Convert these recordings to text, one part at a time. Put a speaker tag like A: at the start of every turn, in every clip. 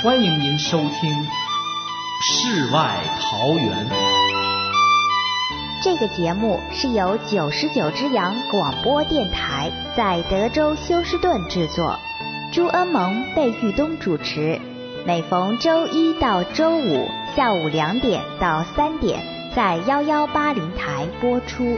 A: 欢迎您收听《世外桃源》。
B: 这个节目是由99之阳广播电台在德州休斯顿制作，朱恩蒙、贝玉东主持，每逢周一到周五下午2点到3点在1180台播出。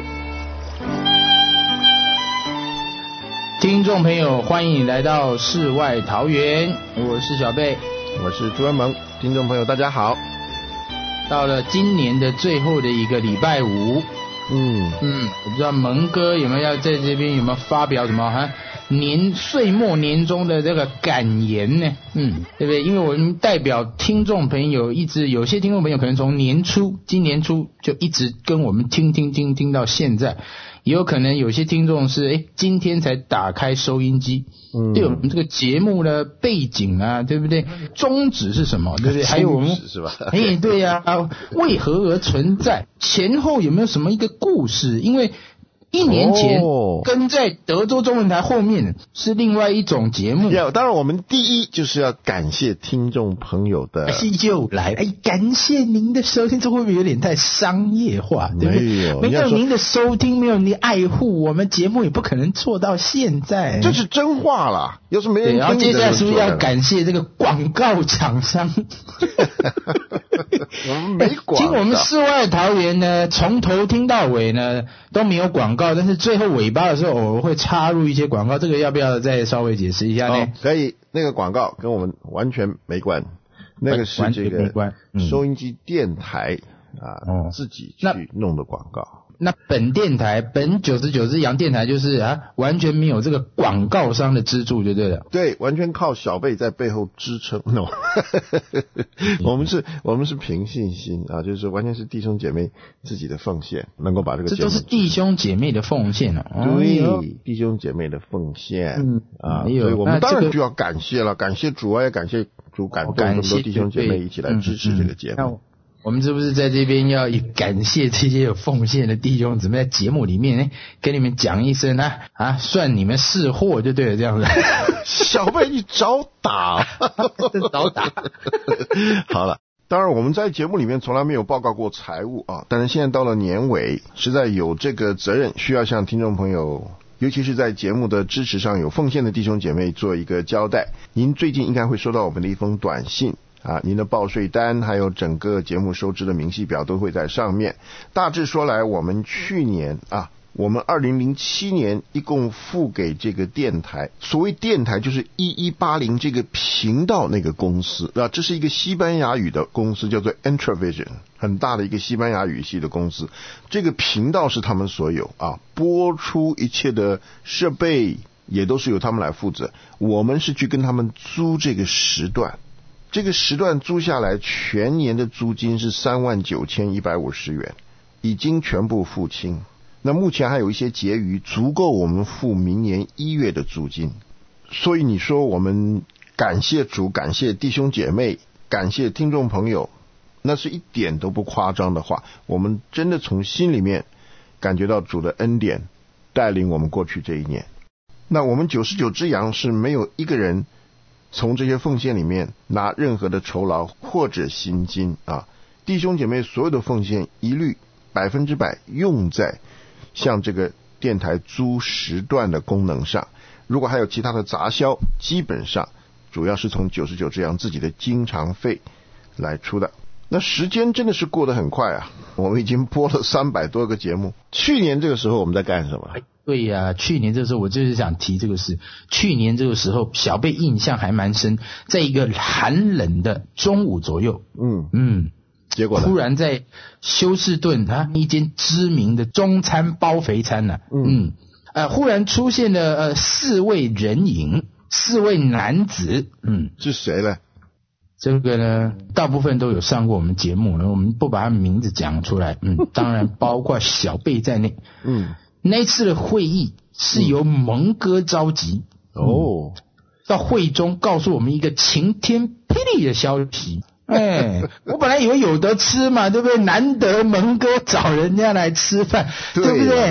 C: 听众朋友，欢迎来到世外桃源，我是小贝，
D: 我是朱恩蒙。听众朋友大家好，
C: 到了今年的最后的一个礼拜五，我不知道蒙哥有没有要在这边有没有发表什么岁末年终的这个感言呢？对不对？因为我们代表听众朋友有些听众朋友可能从今年初就一直跟我们听到现在，也有可能有些听众是今天才打开收音机，对我们这个节目的背景啊，对不对？宗旨是什么，对不对？还有我们
D: 是吧？
C: 对呀，为何而存在？前后有没有什么一个故事？因为1年前跟在德州中文台后面是另外一种节目。
D: 当然我们第一就是要感谢听众朋友的
C: 又来感谢您的收听，这会不会有点太商业化，对不对？没有您的收听，没有您的爱护，我们节目也不可能做到现在。
D: 这是真话啦，要是没人听，
C: 然后接下来是不是要感谢这个广告厂商？
D: 我们没广告，
C: 听我们世外桃源呢，从头听到尾呢都没有广告，但是最后尾巴的时候偶尔会插入一些广告，这个要不要再稍微解释一下呢？
D: 可以，那个广告跟我们完全没关，那个是这个收音机电台自己去弄的广告。
C: 那本99之阳电台就是完全没有这个广告商的资助就对了。
D: 对，完全靠小贝在背后支撑。No 我们是凭信心就是说完全是弟兄姐妹自己的奉献，能够把这个节目，
C: 这都是弟兄姐妹的奉献
D: 对，弟兄姐妹的奉献所以我们当然就要感谢了，感谢主也感谢主感动这么多弟兄姐妹一起来支持这个节目。
C: 我们是不是在这边要感谢这些有奉献的弟兄姊妹，在节目里面跟你们讲一声算你们是货就对了，这样子。
D: 小贝你找打
C: 找打
D: 好了，当然我们在节目里面从来没有报告过财务但是现在到了年尾，实在有这个责任需要向听众朋友，尤其是在节目的支持上有奉献的弟兄姐妹做一个交代。您最近应该会收到我们的一封短信您的报税单还有整个节目收支的明细表都会在上面。大致说来，我们去年我们2007年一共付给这个电台，所谓电台就是1180这个频道那个公司这是一个西班牙语的公司，叫做 Entravision， 很大的一个西班牙语系的公司。这个频道是他们所有播出一切的设备也都是由他们来负责，我们是去跟他们租这个时段。这个时段租下来全年的租金是39,150元，已经全部付清。那目前还有一些结余，足够我们付明年1月的租金。所以你说我们感谢主，感谢弟兄姐妹，感谢听众朋友，那是一点都不夸张的话。我们真的从心里面感觉到主的恩典带领我们过去这一年。那我们99之阳是没有一个人从这些奉献里面拿任何的酬劳或者薪金弟兄姐妹所有的奉献一律100%用在像这个电台租时段的功能上。如果还有其他的杂销，基本上主要是从99之阳自己的经常费来出的。那时间真的是过得很快我们已经播了300多个节目。去年这个时候我们在干什么？
C: 对呀，去年这个时候我就是想提这个事。去年这个时候小贝印象还蛮深，在一个寒冷的中午左右
D: 结果
C: 忽然在休斯顿一间知名的中餐包肥餐忽然出现了4位人影，4位男子
D: 是谁呢？
C: 这个呢大部分都有上过我们节目了，我们不把他名字讲出来当然包括小贝在内那一次的会议是由蒙哥召集到会中告诉我们一个晴天霹雳的消息我本来以为有得吃嘛，对不对？难得蒙哥找人家来吃饭，对不对？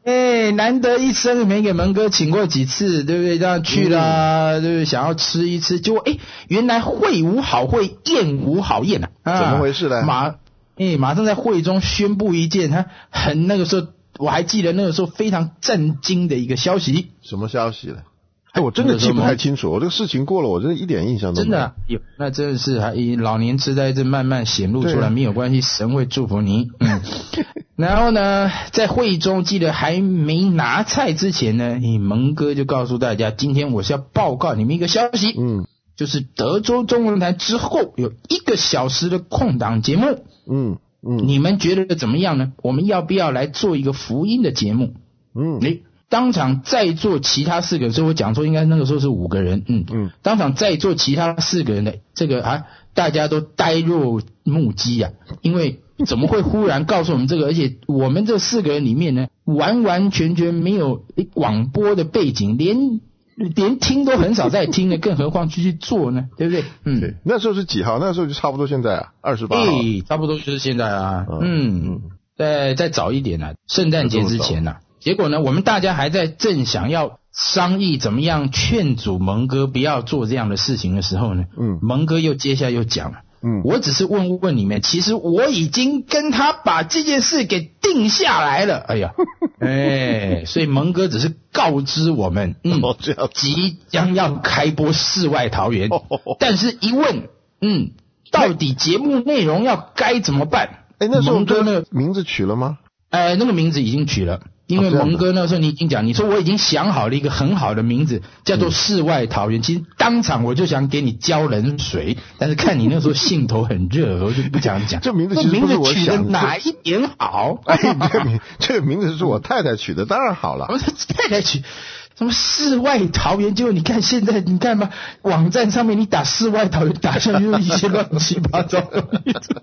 C: 难得一生没给蒙哥请过几次，对不对？这样去啦，对不对？想要吃一吃，结果原来会无好会，宴无好宴啊！
D: 怎么回事呢？
C: 马上在会中宣布一件他那个时候我还记得那个时候非常震惊的一个消息。
D: 什么消息呢？我真的记不太清楚，我这个事情过了，我真的一点印象都没有。
C: 真的有，那真的是老年痴呆症慢慢显露出来，没有关系，神会祝福你。然后呢，在会中记得还没拿菜之前呢，蒙哥就告诉大家，今天我是要报告你们一个消息，就是德州中文台之后有1个小时的空档节目，你们觉得怎么样呢？我们要不要来做一个福音的节目？当场在座其他4个人，所以我讲说应该那个时候是5个人，当场在座其他4个人的这个大家都呆若木鸡啊，因为怎么会忽然告诉我们这个？而且我们这4个人里面呢，完完全全没有广播的背景，连听都很少在听的，更何况去做呢？对不对？
D: 对，那时候是几号？那时候就差不多现在28号。
C: 差不多就是现在啊。再早一点啊，圣诞节之前啊。结果呢，我们大家还在正想要商议怎么样劝阻蒙哥不要做这样的事情的时候呢，蒙哥接下来又讲了，我只是问你们，其实我已经跟他把这件事给定下来了。所以蒙哥只是告知我们，即将要开播世外桃源，但是一问，到底节目内容要该怎么办？
D: 那时候这个名字取了吗？
C: 那个名字已经取了。因为蒙哥那时候你已经讲，你说我已经想好了一个很好的名字，叫做世外桃源。其实当场我就想给你浇冷水，但是看你那时候兴头很热，我就不想讲。
D: 这名字其实不是我想的，
C: 取的哪一点好？
D: 这个名字是我太太取的，当然好了。
C: 我太太取什么世外桃源？结果你看现在，你看吧，网站上面你打世外桃源，打上去一些乱七八糟的名字。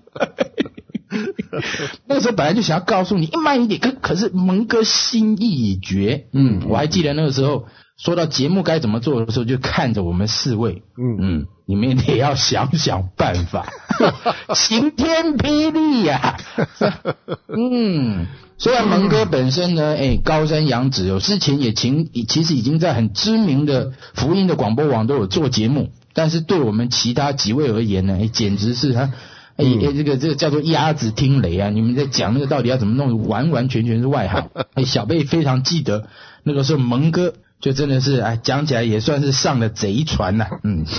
C: 那个时候本来就想要告诉你慢一点，可是蒙哥心意已决。我还记得那个时候说到节目该怎么做的时候，就看着我们4位，你们也要想想办法，晴天霹雳呀！虽然蒙哥本身呢，高山仰止，有之前其实已经在很知名的福音的广播网都有做节目，但是对我们其他几位而言呢，简直是他。这个叫做鸭子听雷啊！你们在讲那个到底要怎么弄，完完全全是外行。小贝非常记得那个时候蒙哥就真的是讲起来也算是上了贼船呐。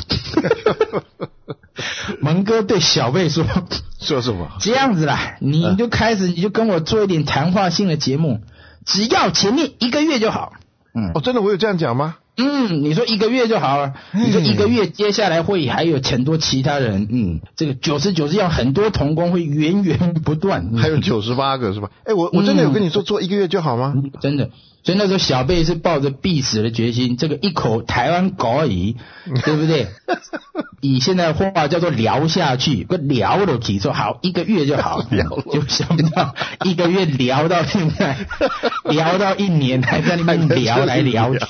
C: 蒙哥对小贝说
D: 什么？
C: 这样子啦，你就跟我做一点谈话性的节目，只要前面1个月就好。
D: 真的我有这样讲吗？
C: 你说1个月就好了，你说1个月接下来会还有很多其他人，这个99要很多同工会源源不断，
D: 还有98个是吧？我真的有跟你说做1个月就好吗？
C: 真的，所以那时候小贝是抱着必死的决心，这个一口台湾狗而已，对不对？以现在的话叫做聊下去，聊了几说好1个月就好，就想不到1个月聊到现在，聊到1年还在那边聊来聊去。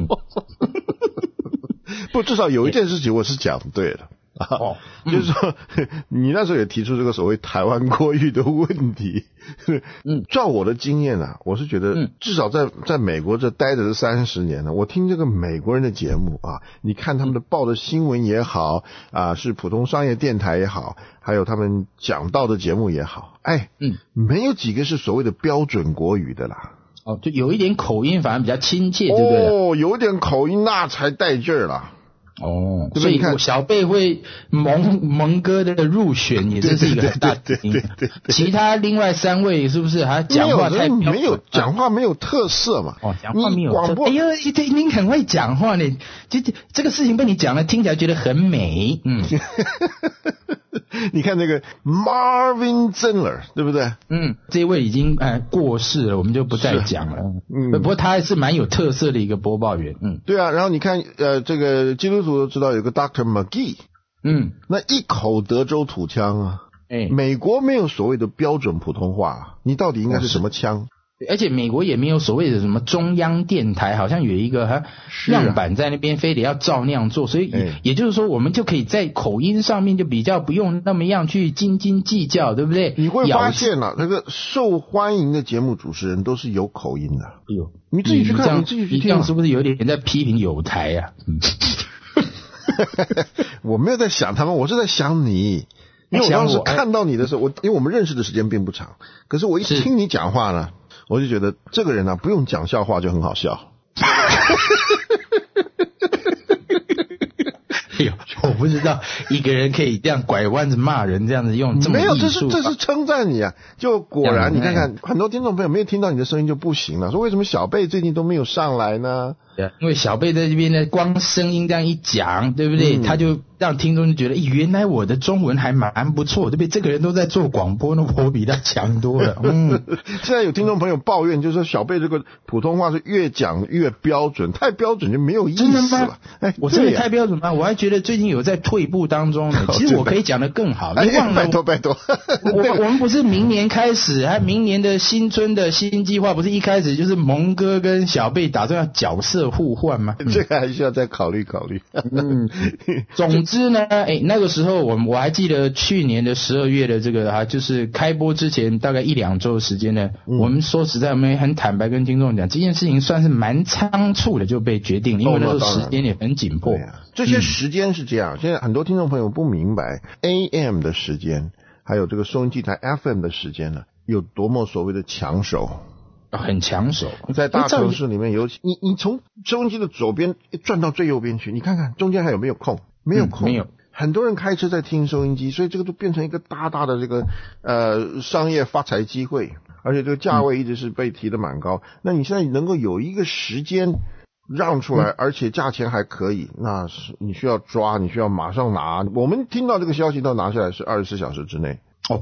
D: 不，至少有一件事情我是讲对了。就是说你那时候也提出这个所谓台湾国语的问题。照我的经验啊，我是觉得至少在美国这待着是30年了，我听这个美国人的节目啊，你看他们的报的新闻也好是普通商业电台也好，还有他们讲到的节目也好，没有几个是所谓的标准国语的啦。
C: 就有一点口音反而比较亲切，对不对？
D: 有点口音那才带劲儿啦。
C: 所以小贝会蒙哥的入选也是一个很大的原因。其他另外3位是不是还讲话太
D: 没有讲话没有特色嘛？
C: 讲话没有特色。你很会讲话呢，这个事情被你讲了，听起来觉得很美。
D: 你看那个 Marvin Zindler 对不对？
C: 这位已经过世了，我们就不再讲了。不过他还是蛮有特色的一个播报员。
D: 对啊，然后你看这个基督徒都知道有个 Dr. McGee，那一口德州土腔啊。美国没有所谓的标准普通话，你到底应该是什么腔？
C: 而且美国也没有所谓的什么中央电台，好像有一个样板在那边，非得要照那样做，所以也就是说，我们就可以在口音上面就比较不用那么样去斤斤计较，对不对？
D: 你会发现啊，这个受欢迎的节目主持人都是有口音的。
C: 哎呦，
D: 你自己去看，你自己去听，
C: 这样是不是有点在批评友台呀？
D: 我没有在想他们，我是在想你。因为我当时看到你的时候，因为我们认识的时间并不长，可是我一听你讲话呢，我就觉得这个人啊，不用讲笑话就很好笑。
C: 哎呦，我不知道一个人可以这样拐弯子骂人，这样子用这么艺术。
D: 没有，这是称赞你啊！就果然，你看看很多听众朋友没有听到你的声音就不行了，说为什么小贝最近都没有上来呢？
C: 对，因为小贝在这边呢，光声音这样一讲，对不对？他就让听众就觉得，原来我的中文还蛮不错，对不对？这个人都在做广播，那我比他强多了。
D: 现在有听众朋友抱怨，就是说小贝这个普通话是越讲越标准，太标准就没有意思了。
C: 我这里太标准吗？我还觉得最近有在退步当中呢。其实我可以讲得更好。你忘了？
D: 拜托。
C: 我们不是明年开始，还明年的新春的新计划，不是一开始就是蒙哥跟小贝打算要角色互换吗？
D: 这个还需要再考虑考虑。
C: 总之呢，那个时候我还记得去年的12月的这个就是开播之前大概1-2周的时间呢，我们说实在，我们很坦白跟听众讲，这件事情算是蛮仓促的就被决定了，因为那时候时间也很紧迫。
D: 这些时间是这样，现在很多听众朋友不明白 AM 的时间，还有这个收音机台 FM 的时间呢，有多么所谓的抢手。
C: 很抢手，
D: 在大城市里面，尤其你从收音机的左边转到最右边去，你看看中间还有没有空？没有空，
C: 没有。
D: 很多人开车在听收音机，所以这个都变成一个大大的这个商业发财机会，而且这个价位一直是被提得蛮高。那你现在能够有一个时间让出来，而且价钱还可以，那是你需要抓，你需要马上拿。我们听到这个消息到拿下来是24小时之内。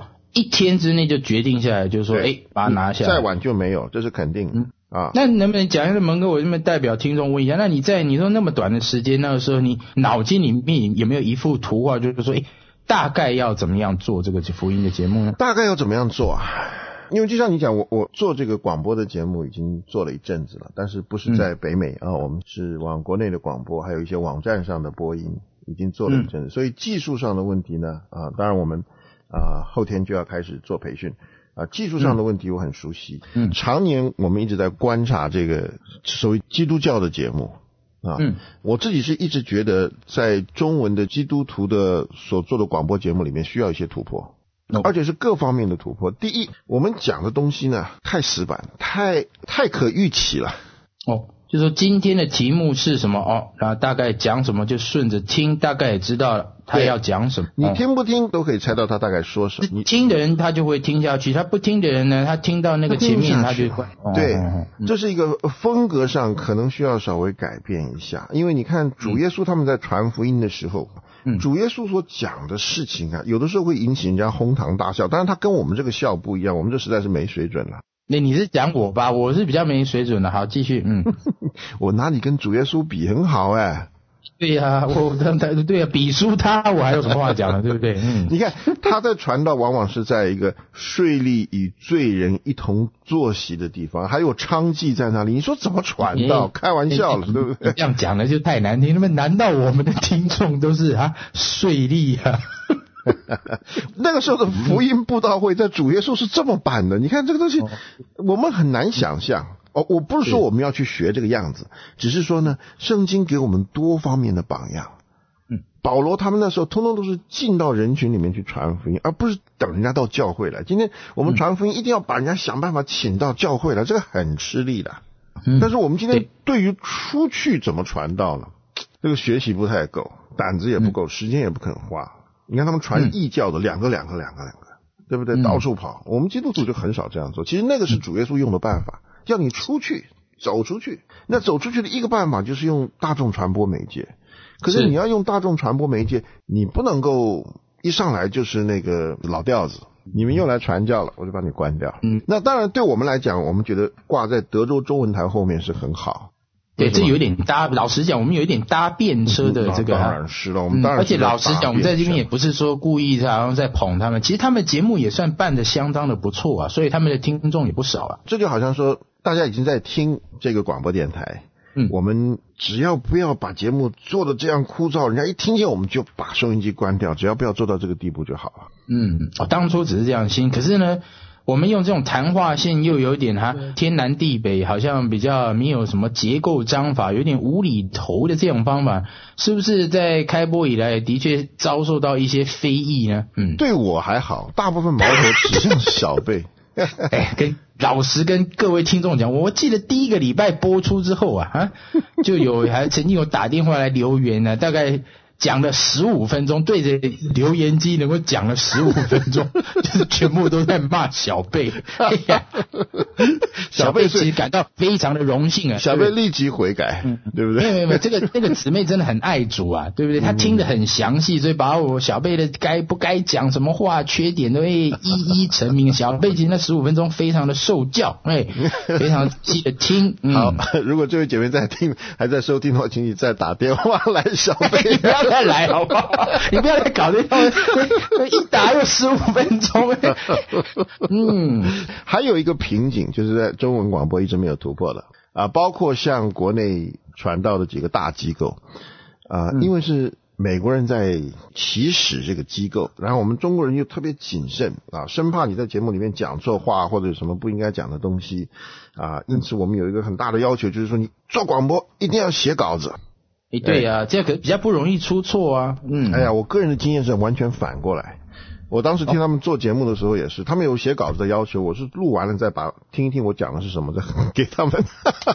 C: 1天之内就决定下来，就是说，把它拿下来，
D: 再晚就没有，这是肯定的。
C: 那能不能讲一下，蒙哥，我这么代表听众问一下，那你在你说那么短的时间，那个时候你脑筋里面有没有一幅图画，就是说，大概要怎么样做这个福音的节目呢？
D: 大概要怎么样做啊？因为就像你讲，我做这个广播的节目已经做了一阵子了，但是不是在北美我们是往国内的广播，还有一些网站上的播音已经做了一阵子，所以技术上的问题呢，当然我们后天就要开始做培训。技术上的问题我很熟悉。常年我们一直在观察这个所谓基督教的节目。我自己是一直觉得在中文的基督徒的所做的广播节目里面需要一些突破。而且是各方面的突破。第一，我们讲的东西呢太死板，太可预期了。
C: 就说今天的题目是什么然后大概讲什么就顺着听，大概也知道了他要讲什么。
D: 你听不听都可以猜到他大概说什么。
C: 你听的人他就会听下去，他不听的人呢，他听到那个前面他就会
D: 对，这是一个风格上可能需要稍微改变一下。因为你看主耶稣他们在传福音的时候，主耶稣所讲的事情有的时候会引起人家哄堂大笑，当然他跟我们这个笑不一样，我们这实在是没水准了。
C: 你是讲我吧，我是比较没水准的。好，继续。
D: 我拿你跟主耶稣比很好
C: 对呀，对呀，比输他我还有什么话讲呢？对不对？
D: 你看他在传道往往是在一个税吏与罪人一同坐席的地方，还有娼妓在那里，你说怎么传道？开玩笑了，对不对？
C: 这样讲的就太难听。那么难道我们的听众都是税吏
D: 那个时候的福音布道会在主耶稣是这么办的，你看这个东西我们很难想象。我不是说我们要去学这个样子，只是说呢，圣经给我们多方面的榜样。保罗他们那时候通通都是进到人群里面去传福音，而不是等人家到教会来。今天我们传福音一定要把人家想办法请到教会来，这个很吃力的。但是我们今天对于出去怎么传道呢？这个学习不太够，胆子也不够，时间也不肯花。你看他们传异教的两个，对不对？到处跑。我们基督徒就很少这样做。其实那个是主耶稣用的办法，叫你出去，走出去。那走出去的一个办法就是用大众传播媒介。可是你要用大众传播媒介，你不能够一上来就是那个老调子，你们又来传教了，我就把你关掉。那当然对我们来讲，我们觉得挂在德州中文台后面是很好。
C: 对，这有点搭，老实讲，我们有一点搭便车的这个。
D: 当然是了，我们当然
C: 而且老实讲，我们在这边也不是说故意好像在捧他们，其实他们节目也算办得相当的不错啊，所以他们的听众也不少啊。
D: 这就好像说，大家已经在听这个广播电台，我们只要不要把节目做得这样枯燥，人家一听见我们就把收音机关掉，只要不要做到这个地步就好了。
C: 当初只是这样心，可是呢，我们用这种谈话性又有点天南地北，好像比较没有什么结构章法，有点无厘头的这种方法，是不是在开播以来的确遭受到一些非议呢？
D: 对我还好，大部分矛头指向小贝。
C: 老实跟各位听众讲，我记得第一个礼拜播出之后就还曾经有打电话来留言大概讲了15分钟，对着留言机能够讲了15分钟，就是全部都在骂小贝。小贝其实感到非常的荣幸啊。
D: 小贝立即悔改，对不对？
C: 没有，那个姊妹真的很爱主啊，对不对？她听得很详细，所以把我小贝的该不该讲什么话、缺点都会一一陈明。小贝其实那15分钟非常的受教，非常记得听。
D: 好，如果这位姐妹在听还在收听的话，请你再打电话来，小贝。
C: 再来好不好？你不要再搞这种一打又15分钟。
D: 还有一个瓶颈，就是在中文广播一直没有突破的包括像国内传道的几个大机构因为是美国人在起始这个机构，然后我们中国人又特别谨慎生怕你在节目里面讲错话或者有什么不应该讲的东西因此我们有一个很大的要求，就是说你做广播一定要写稿子。
C: 对啊，这个比较不容易出错啊。
D: 我个人的经验是完全反过来。我当时听他们做节目的时候也是，他们有写稿子的要求，我是录完了再听一听我讲的是什么，再给他们。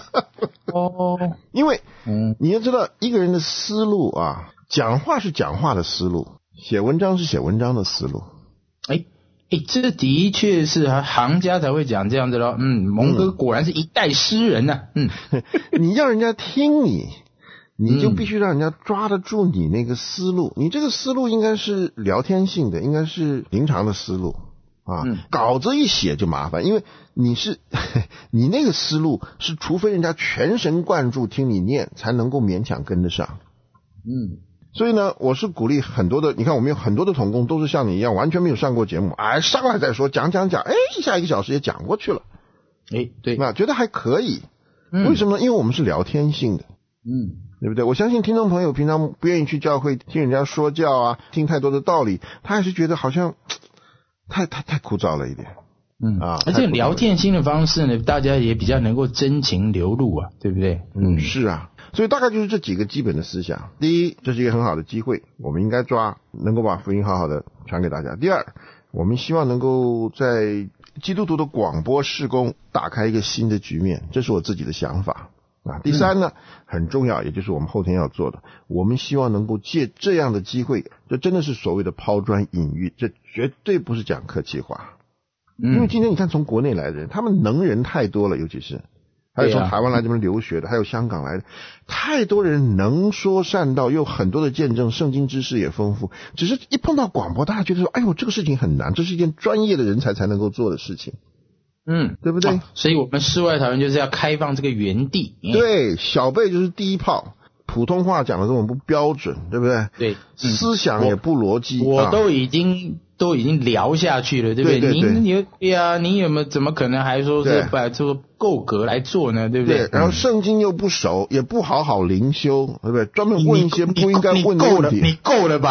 D: 因为你要知道一个人的思路讲话是讲话的思路，写文章是写文章的思路。
C: 这的确是行家才会讲这样子咯。蒙哥果然是一代诗人啊。
D: 你要人家听你就必须让人家抓得住你那个思路，你这个思路应该是聊天性的，应该是平常的思路稿子一写就麻烦，因为你那个思路是除非人家全神贯注听你念才能够勉强跟得上。所以呢，我是鼓励很多的，你看我们有很多的同工都是像你一样完全没有上过节目，上来再说讲，下1个小时也讲过去了。对，觉得还可以。为什么呢？因为我们是聊天性的。对不对？我相信听众朋友平常不愿意去教会听人家说教听太多的道理，他还是觉得好像太枯燥了一点。
C: 而且聊天性的方式呢，大家也比较能够真情流露对不对？
D: 是啊。所以大概就是这几个基本的思想。第一，这是一个很好的机会，我们应该抓，能够把福音好好的传给大家。第二，我们希望能够在基督徒的广播事工打开一个新的局面，这是我自己的想法。第三呢，很重要，也就是我们后天要做的，我们希望能够借这样的机会，这真的是所谓的抛砖引玉，这绝对不是讲客气话。因为今天你看从国内来的人，他们能人太多了，尤其是还有从台湾来这边留学的，还有香港来的，太多人能说善道，又很多的见证，圣经知识也丰富，只是一碰到广播，大家觉得说，哎呦，这个事情很难，这是一件专业的人才能够做的事情。对不对？
C: 所以我们世外桃源就是要开放这个园地。
D: 对，小贝就是第一炮，普通话讲的这么不标准，对不对？
C: 对，
D: 思想也不逻辑。
C: 我都已经聊下去了，对不对？你有没有怎么可能还说是把这个够格来做呢？对不对？
D: 然后圣经又不熟，也不好好灵修，对不对？专门问一些不应该问的问题。
C: 你够了吧？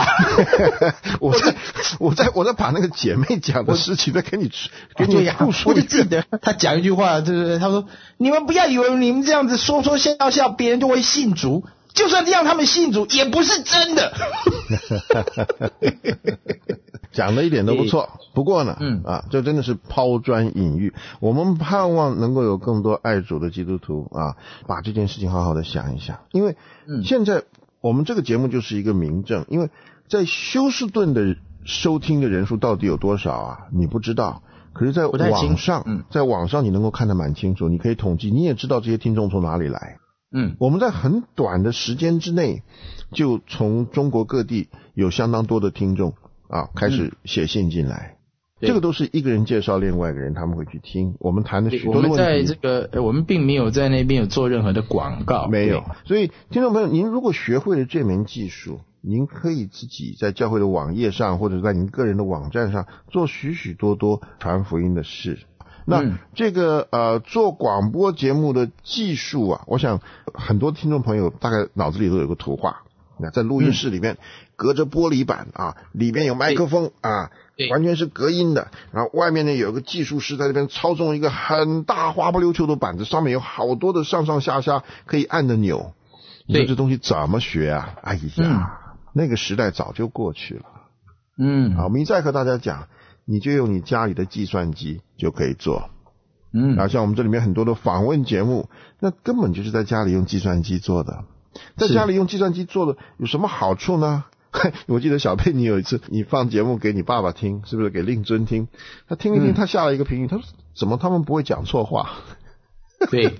D: 我在把那个姐妹讲的事情再给你复述。
C: 我就记得他讲一句话，对不对？他说：“你们不要以为你们这样子说笑，别人就会信主。就算这样，他们信主也不是真的。”
D: 讲的一点都不错，不过呢，这真的是抛砖引玉。我们盼望能够有更多爱主的基督徒把这件事情好好的想一想。因为现在我们这个节目就是一个明证，因为在休斯顿的收听的人数到底有多少你不知道。可是在网上你能够看得蛮清楚，你可以统计，你也知道这些听众从哪里来。我们在很短的时间之内就从中国各地有相当多的听众开始写信进来。 这个都是一个人介绍另外一个人，他们会去听。我们谈的许多的问题。
C: 我们在这个我们并没有在那边有做任何的广告，
D: 没有。所以听众朋友，您如果学会了这门技术，您可以自己在教会的网页上，或者在您个人的网站上做许许多多传福音的事。那这个做广播节目的技术啊，我想很多听众朋友大概脑子里都有个图画。那在录音室里面，隔着玻璃板啊，里面有麦克风啊，完全是隔音的。然后外面呢有个技术师在那边操纵一个很大花不溜秋的板子，上面有好多的上上下下可以按的钮。你说这东西怎么学啊？哎呀，那个时代早就过去了。我们一再和大家讲，你就用你家里的计算机就可以做。然后像我们这里面很多的访问节目，那根本就是在家里用计算机做的。在家里用计算机做的有什么好处呢？我记得小佩，你有一次你放节目给你爸爸听，是不是给令尊听？他听一听，他下了一个评语，他说怎么他们不会讲错话？
C: 对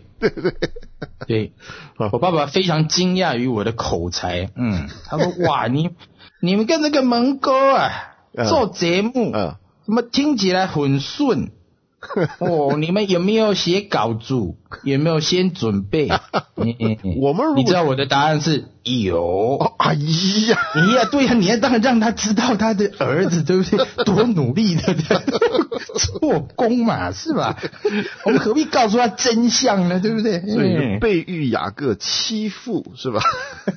C: 我爸爸非常惊讶于我的口才。他说哇，你们跟那个蒙哥啊做节目，怎么听起来很顺？你们有没有写稿子？有没有先准备？你知道我的答案是有。
D: 哎呀，
C: 对呀，你要当然让他知道他的儿子对不对？多努力的做工嘛，是吧？我们何必告诉他真相呢？对不对？
D: 所以贝玉雅各欺负是吧？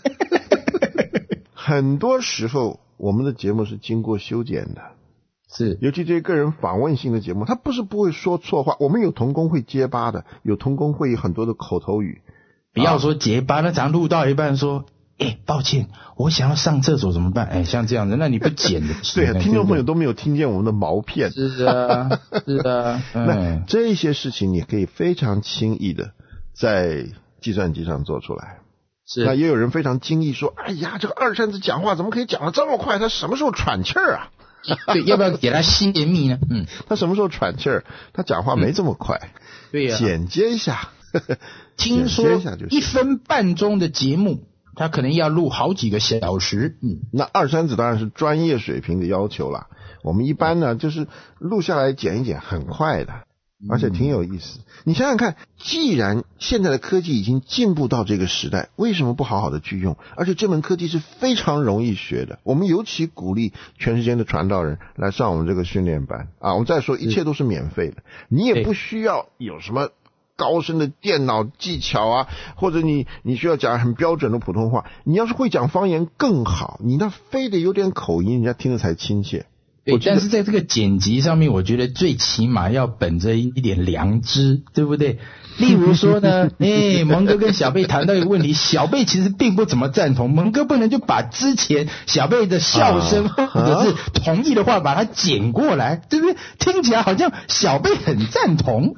D: 很多时候我们的节目是经过修剪的。
C: 是，
D: 尤其这些个人访问性的节目，他不是不会说错话，我们有同工会结巴的，有同工会有很多的口头语。
C: 不要说结巴，那常录到一半说，抱歉，我想要上厕所怎么办？像这样的，那你不剪的。
D: 对啊，听众朋友都没有听见我们的毛片。
C: 是啊。
D: 那这些事情你可以非常轻易的在计算机上做出来。
C: 是。
D: 那也有人非常惊异说，哎呀，这个二三子讲话怎么可以讲得这么快？他什么时候喘气儿啊？
C: 对，要不要给他泄密呢？
D: 他什么时候喘气儿？他讲话没这么快。
C: 对呀，
D: 剪接一下。
C: 听说1分半钟的节目，他可能要录好几个小时。
D: 那二三子当然是专业水平的要求啦。我们一般呢，就是录下来剪一剪，很快的。而且挺有意思。你想想看，既然现在的科技已经进步到这个时代，为什么不好好的去用？而且这门科技是非常容易学的。我们尤其鼓励全世界的传道人来上我们这个训练班啊！我们再说，一切都是免费的，你也不需要有什么高深的电脑技巧啊，或者你需要讲很标准的普通话。你要是会讲方言更好，你那非得有点口音，人家听着才亲切。
C: 对，但是在这个剪辑上面，我觉得最起码要本着一点良知，对不对？例如说呢，蒙哥跟小贝谈到一个问题，小贝其实并不怎么赞同，蒙哥不能就把之前小贝的笑声或者是同意的话把它剪过来，对不对？听起来好像小贝很赞同，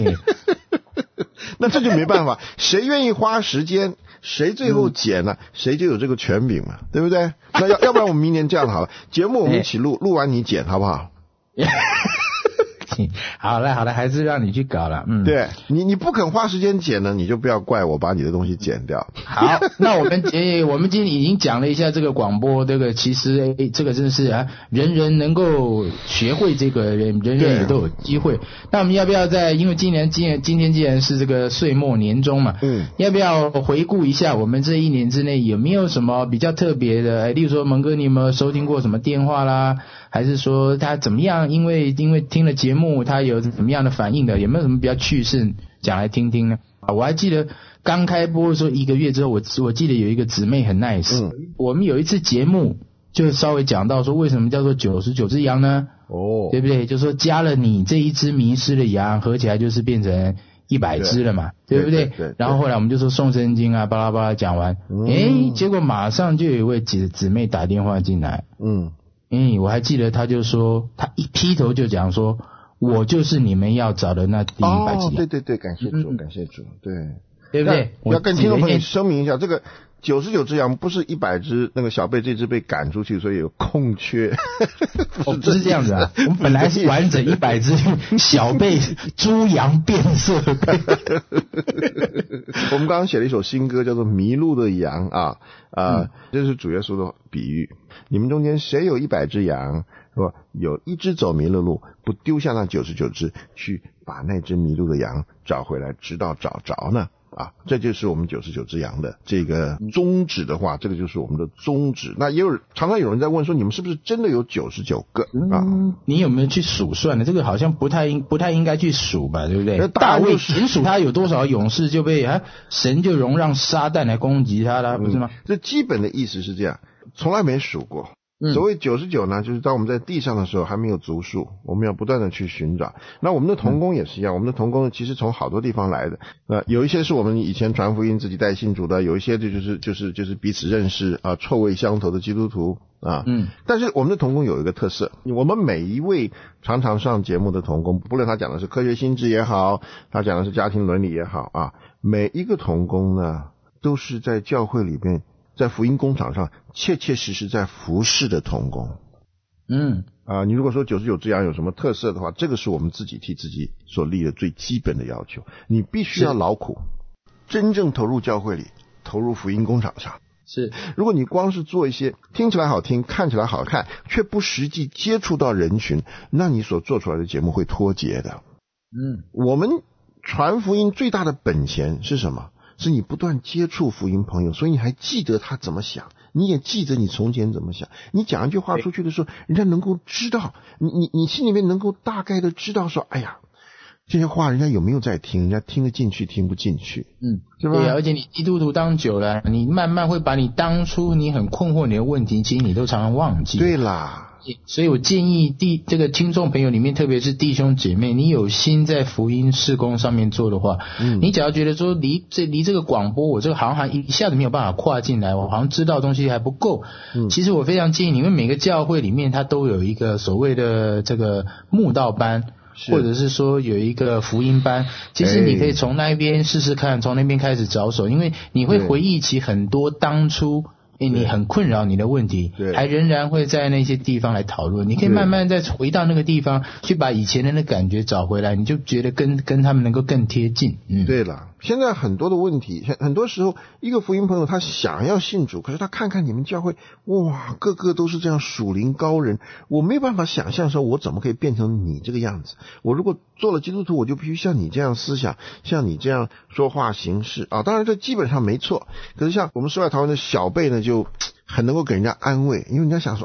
D: 那这就没办法，谁愿意花时间，谁最后剪了，谁就有这个权柄嘛，对不对？那要不然我们明年这样好了，节目我们一起录，录完你剪好不好？
C: 好了，还是让你去搞了。
D: 对，你不肯花时间剪呢，你就不要怪我把你的东西剪掉。
C: 好，那我们今天已经讲了一下这个广播，这个其实这个真是人人能够学会这个，人人也都有机会。那我们要不要因为今天既然是这个岁末年终嘛，要不要回顾一下我们这一年之内有没有什么比较特别的？例如说，蒙哥，你有没有收听过什么电话啦？还是说他怎么样？因为听了节目，他有怎么样的反应的？有没有什么比较趣事讲来听听呢？我还记得刚开播的时候1个月之后，我记得有一个姊妹很 nice，我们有一次节目就稍微讲到说为什么叫做99只羊呢？对不对？就说加了你这一只迷失的羊，合起来就是变成100只了嘛，对不对？
D: 对。
C: 然后后来我们就说诵圣经啊，巴拉巴拉讲完，结果马上就有一位姊妹打电话进来，我还记得他就说，他一劈头就讲说，我就是你们要找的那第100集。
D: 对，感谢主，感谢主，对，
C: 对不对？
D: 要跟听众朋友声明一下，这个 99只羊不是100只，那个小贝这只被赶出去，所以有空缺。
C: 不是这样子啊，我们本来是完整100只小贝猪羊变色。
D: 我们刚刚写了一首新歌，叫做《迷路的羊》这是主耶稣的比喻。你们中间谁有100只羊，说有一只走迷了路，不丢下那99只，去把那只迷路的羊找回来，直到找着呢？这就是我们99只羊的这个宗旨的话，这个就是我们的宗旨。那也有常常有人在问说，你们是不是真的有99个
C: 你有没有去数算呢？这个好像不太应该去数吧，对不对？大卫仅数他有多少勇士，就被神就容让撒旦来攻击他了，不是吗？
D: 这基本的意思是这样，从来没数过。所谓99呢，就是当我们在地上的时候还没有足数，我们要不断的去寻找。那我们的同工也是一样，我们的同工其实从好多地方来的。有一些是我们以前传福音自己带信主的，有一些就是彼此认识臭味相投的基督徒但是我们的同工有一个特色，我们每一位常常上节目的同工，不论他讲的是科学心智也好，他讲的是家庭伦理也好每一个同工呢，都是在教会里面，在福音工厂上切切实实在服侍的同工。你如果说99只羊有什么特色的话，这个是我们自己替自己所立的最基本的要求。你必须要劳苦，真正投入教会里，投入福音工厂上。
C: 是，
D: 如果你光是做一些听起来好听、看起来好看，却不实际接触到人群，那你所做出来的节目会脱节的。我们传福音最大的本钱是什么？是你不断接触福音朋友，所以你还记得他怎么想，你也记得你从前怎么想。你讲一句话出去的时候，人家能够知道，你心里面能够大概的知道说，哎呀，这些话人家有没有在听，人家听得进去听不进去，是吧？
C: 对，而且你基督徒当久了，你慢慢会把你当初你很困惑你的问题，其实你都常常忘记。
D: 对啦。
C: 所以我建议这个听众朋友里面，特别是弟兄姐妹，你有心在福音事工上面做的话，你只要觉得说离这个广播，我这个好像一下子没有办法跨进来，我好像知道的东西还不够。其实我非常建议你们每个教会里面，它都有一个所谓的这个慕道班，或者是说有一个福音班，其实你可以从那边试试看，从那边开始着手，因为你会回忆起很多当初你很困扰你的问题，还仍然会在那些地方来讨论，你可以慢慢再回到那个地方去把以前的那感觉找回来，你就觉得跟他们能够更贴近。
D: 对了，现在很多的问题，很多时候一个福音朋友他想要信主，可是他看看你们教会，哇，个个都是这样属灵高人，我没有办法想象说我怎么可以变成你这个样子。我如果做了基督徒，我就必须像你这样思想，像你这样说话行事当然这基本上没错。可是像我们世外桃源的小贝呢，就很能够给人家安慰，因为人家想说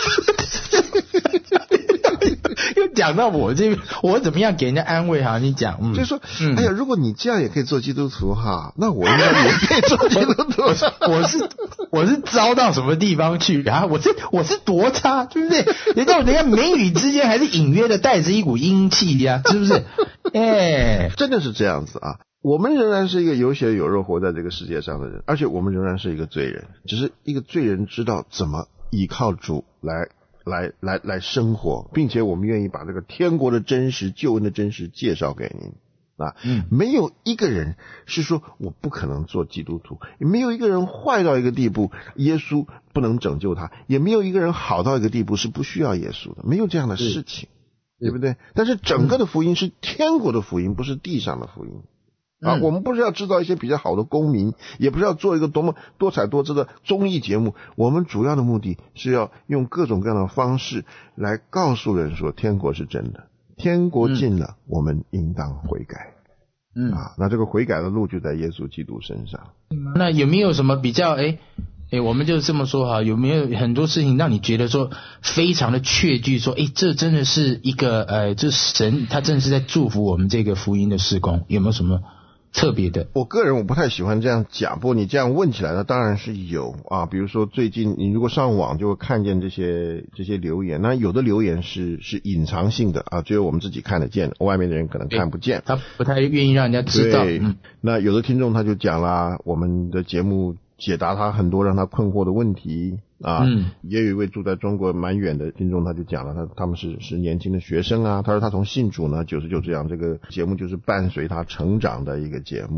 C: 又讲到我这边，我怎么样给人家安慰你讲，
D: 就是说哎呀，如果你这样也可以做基督徒那我应该也可以做基督徒。
C: 我是糟到什么地方去我是多差，对不对？人家眉宇之间还是隐约的带着一股阴气呀，是不是？
D: 真的是这样子我们仍然是一个有血有肉活在这个世界上的人，而且我们仍然是一个罪人，只是一个罪人知道怎么依靠主来生活，并且我们愿意把这个天国的真实、救恩的真实介绍给您没有一个人是说我不可能做基督徒，也没有一个人坏到一个地步耶稣不能拯救他，也没有一个人好到一个地步是不需要耶稣的，没有这样的事情，对不对？但是整个的福音是天国的福音，不是地上的福音我们不是要制造一些比较好的公民，也不是要做一个多么多彩多姿的综艺节目，我们主要的目的是要用各种各样的方式来告诉人说天国是真的，天国近了，我们应当悔改那这个悔改的路就在耶稣基督身上。
C: 那有没有什么比较我们就这么说有没有很多事情让你觉得说非常的确据说这真的是一个这神他真的是在祝福我们这个福音的事工，有没有什么特别的？
D: 我个人我不太喜欢这样讲，不过你这样问起来呢，当然是有比如说最近你如果上网就会看见这些留言，那有的留言是隐藏性的只有我们自己看得见，外面的人可能看不见，
C: 他不太愿意让人家知道。
D: 那有的听众他就讲啦，我们的节目解答他很多让他困惑的问题也有一位住在中国蛮远的听众，他就讲了他们是年轻的学生他说他从信主呢99这样，这个节目就是伴随他成长的一个节目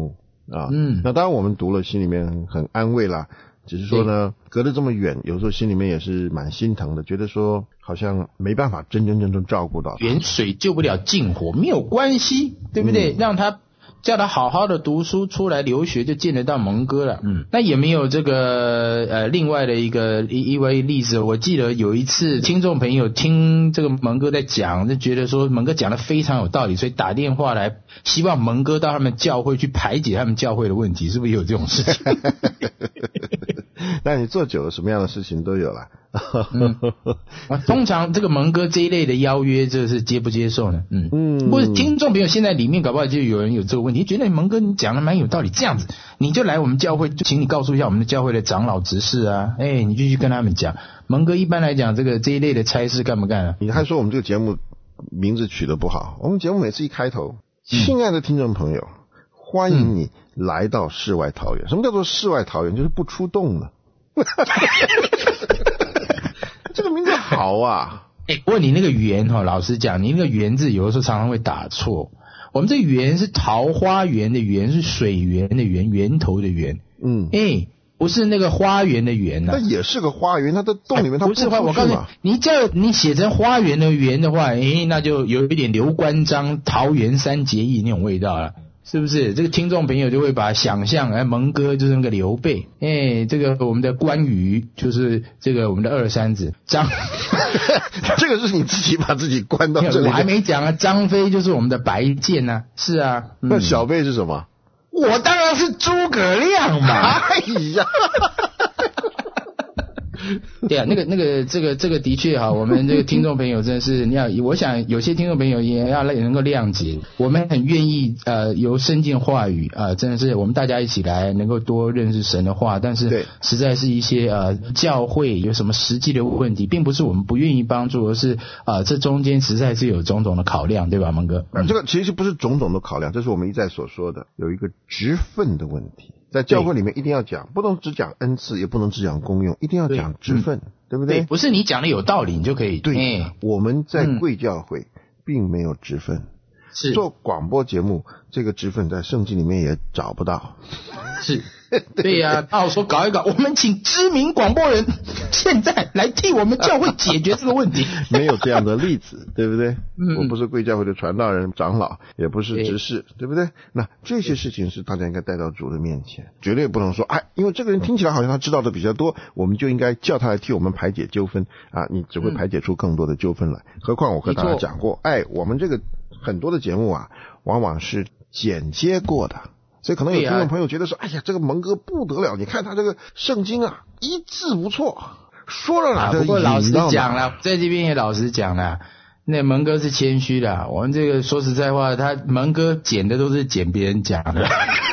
D: 啊。那当然我们读了心里面很安慰啦，只是说呢隔得这么远，有时候心里面也是蛮心疼的，觉得说好像没办法真正照顾到他。
C: 远水救不了近火，没有关系，对不对？让他叫他好好的读书，出来留学就见得到蒙哥了。那也没有这个另外的一位例子。我记得有一次听众朋友听这个蒙哥在讲，就觉得说蒙哥讲的非常有道理，所以打电话来希望蒙哥到他们教会去排解他们教会的问题，是不是有这种事情？
D: 那你做久了，什么样的事情都有了。
C: 通常这个蒙哥这一类的邀约，这是接不接受呢？或者听众朋友现在里面搞不好就有人有这个问题，觉得蒙哥你讲的蛮有道理，这样子你就来我们教会，就请你告诉一下我们的教会的长老执事啊，你就去跟他们讲。蒙哥一般来讲，这一类的差事干不干啊？
D: 你还说我们这个节目名字取得不好？我们节目每次一开头，亲爱的听众朋友，欢迎你来到世外桃源。什么叫做世外桃源？就是不出动了。这个名字好啊。
C: 不过你那个园老实讲，你那个园字有的时候常常会打错。我们这园是桃花源的园，是水源的源，源头的源。不是那个花园的园
D: 那也是个花园，它的洞里面它
C: 不是花。我告诉你，你写成花园的园的话，那就有一点刘关张桃园三结义那种味道了。是不是？这个听众朋友就会把想象，蒙哥就是那个刘备，这个我们的关羽就是这个我们的二三子张，
D: 这个是你自己把自己关到这里。
C: 我还没讲啊，张飞就是我们的白剑啊，是啊。
D: 那小贝是什么？
C: 我当然是诸葛亮嘛。
D: 哎呀。
C: 对啊，这个的确哈，我们这个听众朋友真的是我想有些听众朋友也要能够谅解，我们很愿意由深进话语真的是我们大家一起来能够多认识神的话，但是实在是一些教会有什么实际的问题，并不是我们不愿意帮助，而是这中间实在是有种种的考量，对吧，蒙哥？
D: 这个其实不是种种的考量，这是我们一再所说的有一个职分的问题。在教会里面一定要讲，不能只讲恩赐，也不能只讲功用，一定要讲职分，对不对？
C: 不是你讲的有道理你就可以。
D: 对，我们在贵教会并没有职分，
C: 是
D: 做广播节目这个职分在圣经里面也找不到。
C: 是，对呀，到时候搞一搞，我们请知名广播人现在来替我们教会解决这个问题。
D: 没有这样的例子，对不对？我不是贵教会的传道人、长老，也不是执事，对不对？那这些事情是大家应该带到主的面前，绝对不能说因为这个人听起来好像他知道的比较多，我们就应该叫他来替我们排解纠纷你只会排解出更多的纠纷来。何况我和大家讲过，我们这个很多的节目往往是剪接过的。所以可能有听众朋友觉得说，这个蒙哥不得了，你看他这个圣经一字不错，说了哪个
C: 不过老实讲了，在这边也老实讲了，那蒙哥是谦虚的，我们这个说实在话，他蒙哥剪的都是剪别人讲的，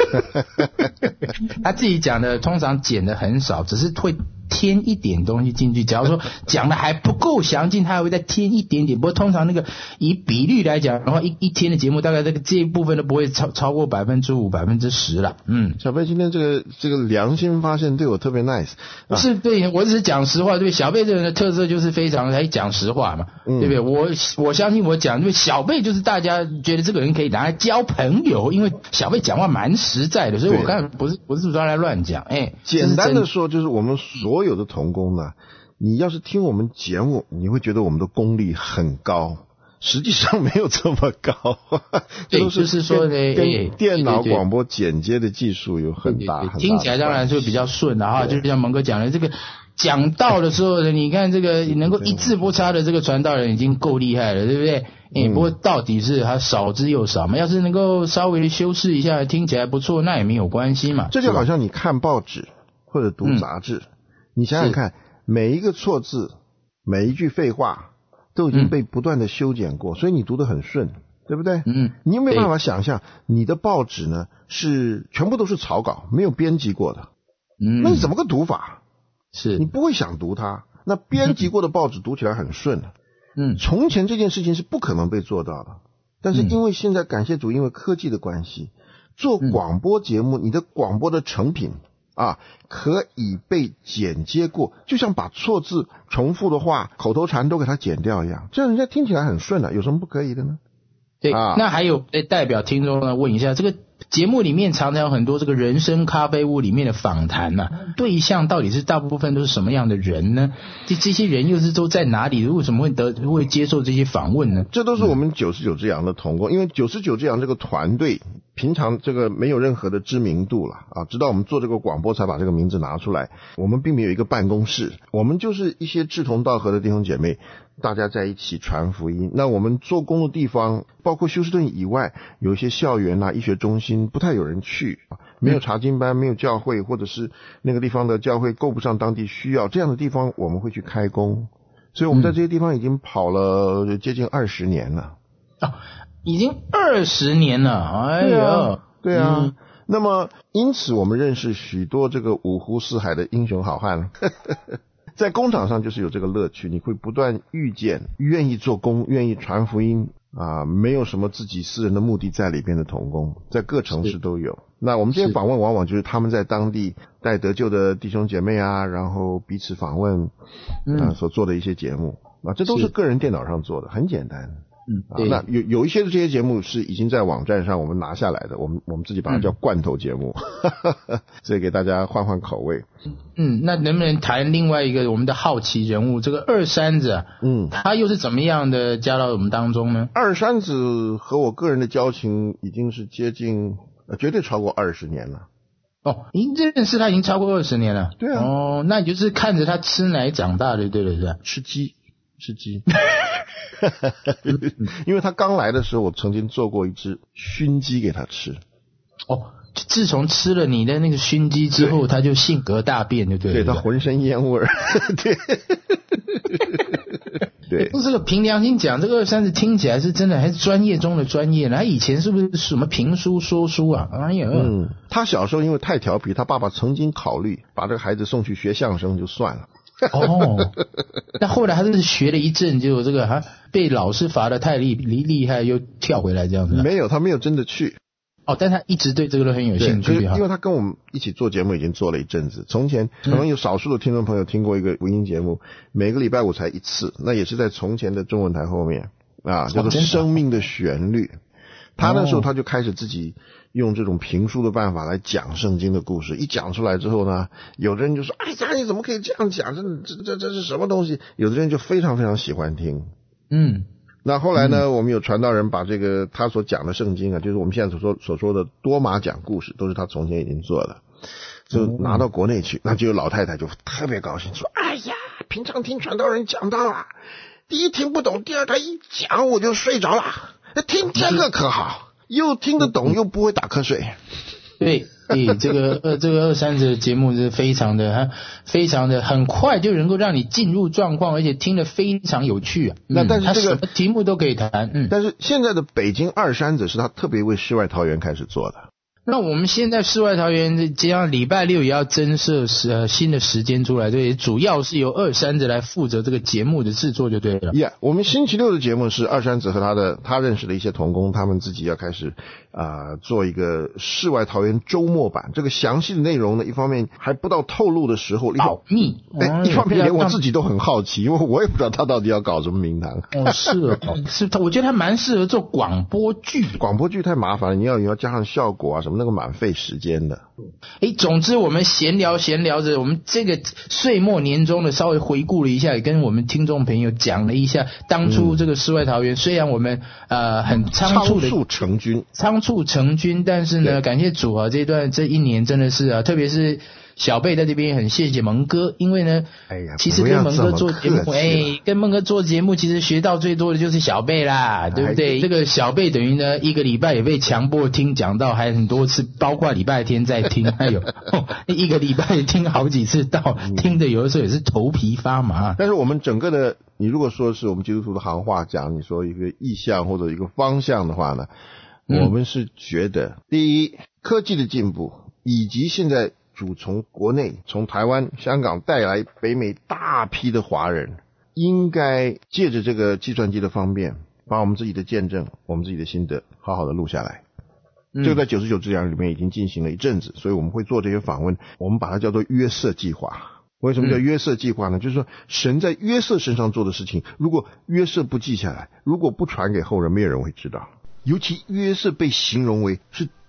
C: 他自己讲的通常剪的很少，只是会添一点东西进去。假如说讲的还不够详尽，他还会再添一点点。不过通常那个以比率来讲的话，一天的节目大概这一部分都不会超过5%、10%了。
D: 小贝今天这个良心发现对我特别 nice。
C: 不是对，我只是讲实话，对小贝这个人的特色就是非常爱讲实话嘛，对不对？我相信我讲，因为小贝就是大家觉得这个人可以拿来交朋友，因为小贝讲话蛮实在的，所以我刚才不是说来乱讲。
D: 简单的说就是我们所有的同工呢，你要是听我们节目，你会觉得我们的功力很高，实际上没有这么高。
C: 对，就是说
D: 跟电脑广播剪接的技术有很大很大的关系。
C: 听起来当然就比较顺了就像蒙哥讲的这个。讲道的时候，你看这个能够一字不差的这个传道人已经够厉害了，对不对？不过到底是他少之又少嘛，要是能够稍微修饰一下，听起来不错，那也没有关系嘛。
D: 这就好像你看报纸或者读杂志，你想想看，每一个错字，每一句废话都已经被不断的修剪过，所以你读得很顺，对不对？你有没有办法想象你的报纸呢是全部都是草稿，没有编辑过的？那你怎么个读法？
C: 是
D: 你不会想读它。那编辑过的报纸读起来很顺从前这件事情是不可能被做到的，但是因为现在感谢主，因为科技的关系，做广播节目，你的广播的成品可以被剪接过，就像把错字、重复的话、口头禅都给它剪掉一样，这样人家听起来很顺有什么不可以的呢？
C: 对，那还有代表听众呢问一下，这个节目里面常常有很多这个人生咖啡屋里面的访谈啊，对象到底是大部分都是什么样的人呢？这些人又是都在哪里？为什么会接受这些访问呢？
D: 这都是我们99只羊的同工，因为99只羊这个团队平常这个没有任何的知名度了啊，直到我们做这个广播才把这个名字拿出来。我们并没有一个办公室，我们就是一些志同道合的弟兄姐妹，大家在一起传福音。那我们做工的地方，包括休斯顿以外，有一些校园医学中心不太有人去，没有查经班，没有教会，或者是那个地方的教会够不上当地需要，这样的地方我们会去开工。所以我们在这些地方已经跑了接近20年了。
C: 已经20年了，哎呀，
D: 对啊。那么因此我们认识许多这个五湖四海的英雄好汉在工厂上就是有这个乐趣，你会不断遇见愿意做工、愿意传福音啊，没有什么自己私人的目的在里边的同工，在各城市都有。那我们这些访问往往就是他们在当地带得救的弟兄姐妹啊，然后彼此访问所做的一些节目啊，这都是个人电脑上做的，很简单。那有一些的这些节目是已经在网站上我们拿下来的，我们自己把它叫罐头节目所以给大家换换口味。
C: 那能不能谈另外一个我们的好奇人物，这个二山子他又是怎么样的加到我们当中呢？
D: 二山子和我个人的交情已经是接近绝对超过20年了。
C: 您认识他已经超过20年了？
D: 对啊。
C: 那你就是看着他吃奶长大的，对不对？
D: 吃鸡因为他刚来的时候我曾经做过一只熏鸡给他吃。
C: 自从吃了你的那个熏鸡之后，他就性格大变，对不对？
D: 对，他浑身烟味儿对
C: 这个凭良心讲，这个二山子听起来是真的还是专业中的专业呢。他以前是不是什么评书说书啊？哎呀，
D: 他小时候因为太调皮，他爸爸曾经考虑把这个孩子送去学相声就算了。
C: 那后来他是学了一阵，就这个被老师罚得太厉害，又跳回来这样子。
D: 没有，他没有真的去。
C: 但他一直对这个都很有兴趣。
D: 因为他跟我们一起做节目已经做了一阵子。从前可能有少数的听众朋友听过一个福音节目，每个礼拜五才一次，那也是在从前的中文台后面叫做生命的旋律。他那时候他就开始自己用这种评书的办法来讲圣经的故事，一讲出来之后呢，有的人就说哎呀你怎么可以这样讲，这是什么东西，有的人就非常非常喜欢听。那后来呢，我们有传道人把这个他所讲的圣经就是我们现在所说的多马讲故事，都是他从前已经做的，就拿到国内去。那就有老太太就特别高兴，说哎呀平常听传道人讲道第一听不懂，第二他一讲我就睡着了，听这个可好，又听得懂又不会打瞌睡。
C: 对，这个二山子的节目是非常的很快就能够让你进入状况，而且听得非常有趣
D: 那但是
C: 他什么题目都可以谈。
D: 但是现在的北京二山子是他特别为世外桃源开始做的。
C: 那我们现在世外桃源这样礼拜六也要增设新的时间出来，对，主要是由二山子来负责这个节目的制作就对了。
D: 我们星期六的节目是二山子和他认识的一些同工，他们自己要开始做一个世外桃源周末版。这个详细的内容呢，一方面还不到透露的时候
C: 保密，
D: 一方面连我自己都很好奇，因为我也不知道他到底要搞什么名堂。
C: 是我觉得他蛮适合做广播剧。
D: 广播剧太麻烦了，你要加上效果什么，那个蛮费时间的。
C: 总之我们闲聊着，我们这个岁末年终的稍微回顾了一下，也跟我们听众朋友讲了一下当初这个世外桃源，虽然我们很仓促成军，但是呢感谢主这一年真的是特别是小贝在这边很谢谢蒙哥，因为呢其实跟蒙哥做节目跟蒙哥做节目其实学到最多的就是小贝啦，对不对？这个小贝等于呢一个礼拜也被强迫听讲道，还很多次，包括礼拜天在听，还有一个礼拜听好几次道，听的有的时候也是头皮发麻。
D: 但是我们整个的，你如果说是我们基督徒的行话讲，你说一个意向或者一个方向的话呢，我们是觉得第一，科技的进步以及现在主从国内从台湾香港带来北美大批的华人，应该借着这个计算机的方便，把我们自己的见证我们自己的心得好好的录下来。这个在99只羊里面已经进行了一阵子，所以我们会做这些访问，我们把它叫做约瑟计划。为什么叫约瑟计划呢？就是说神在约瑟身上做的事情，如果约瑟不记下来，如果不传给后人，没有人会知道。尤其约瑟被形容为是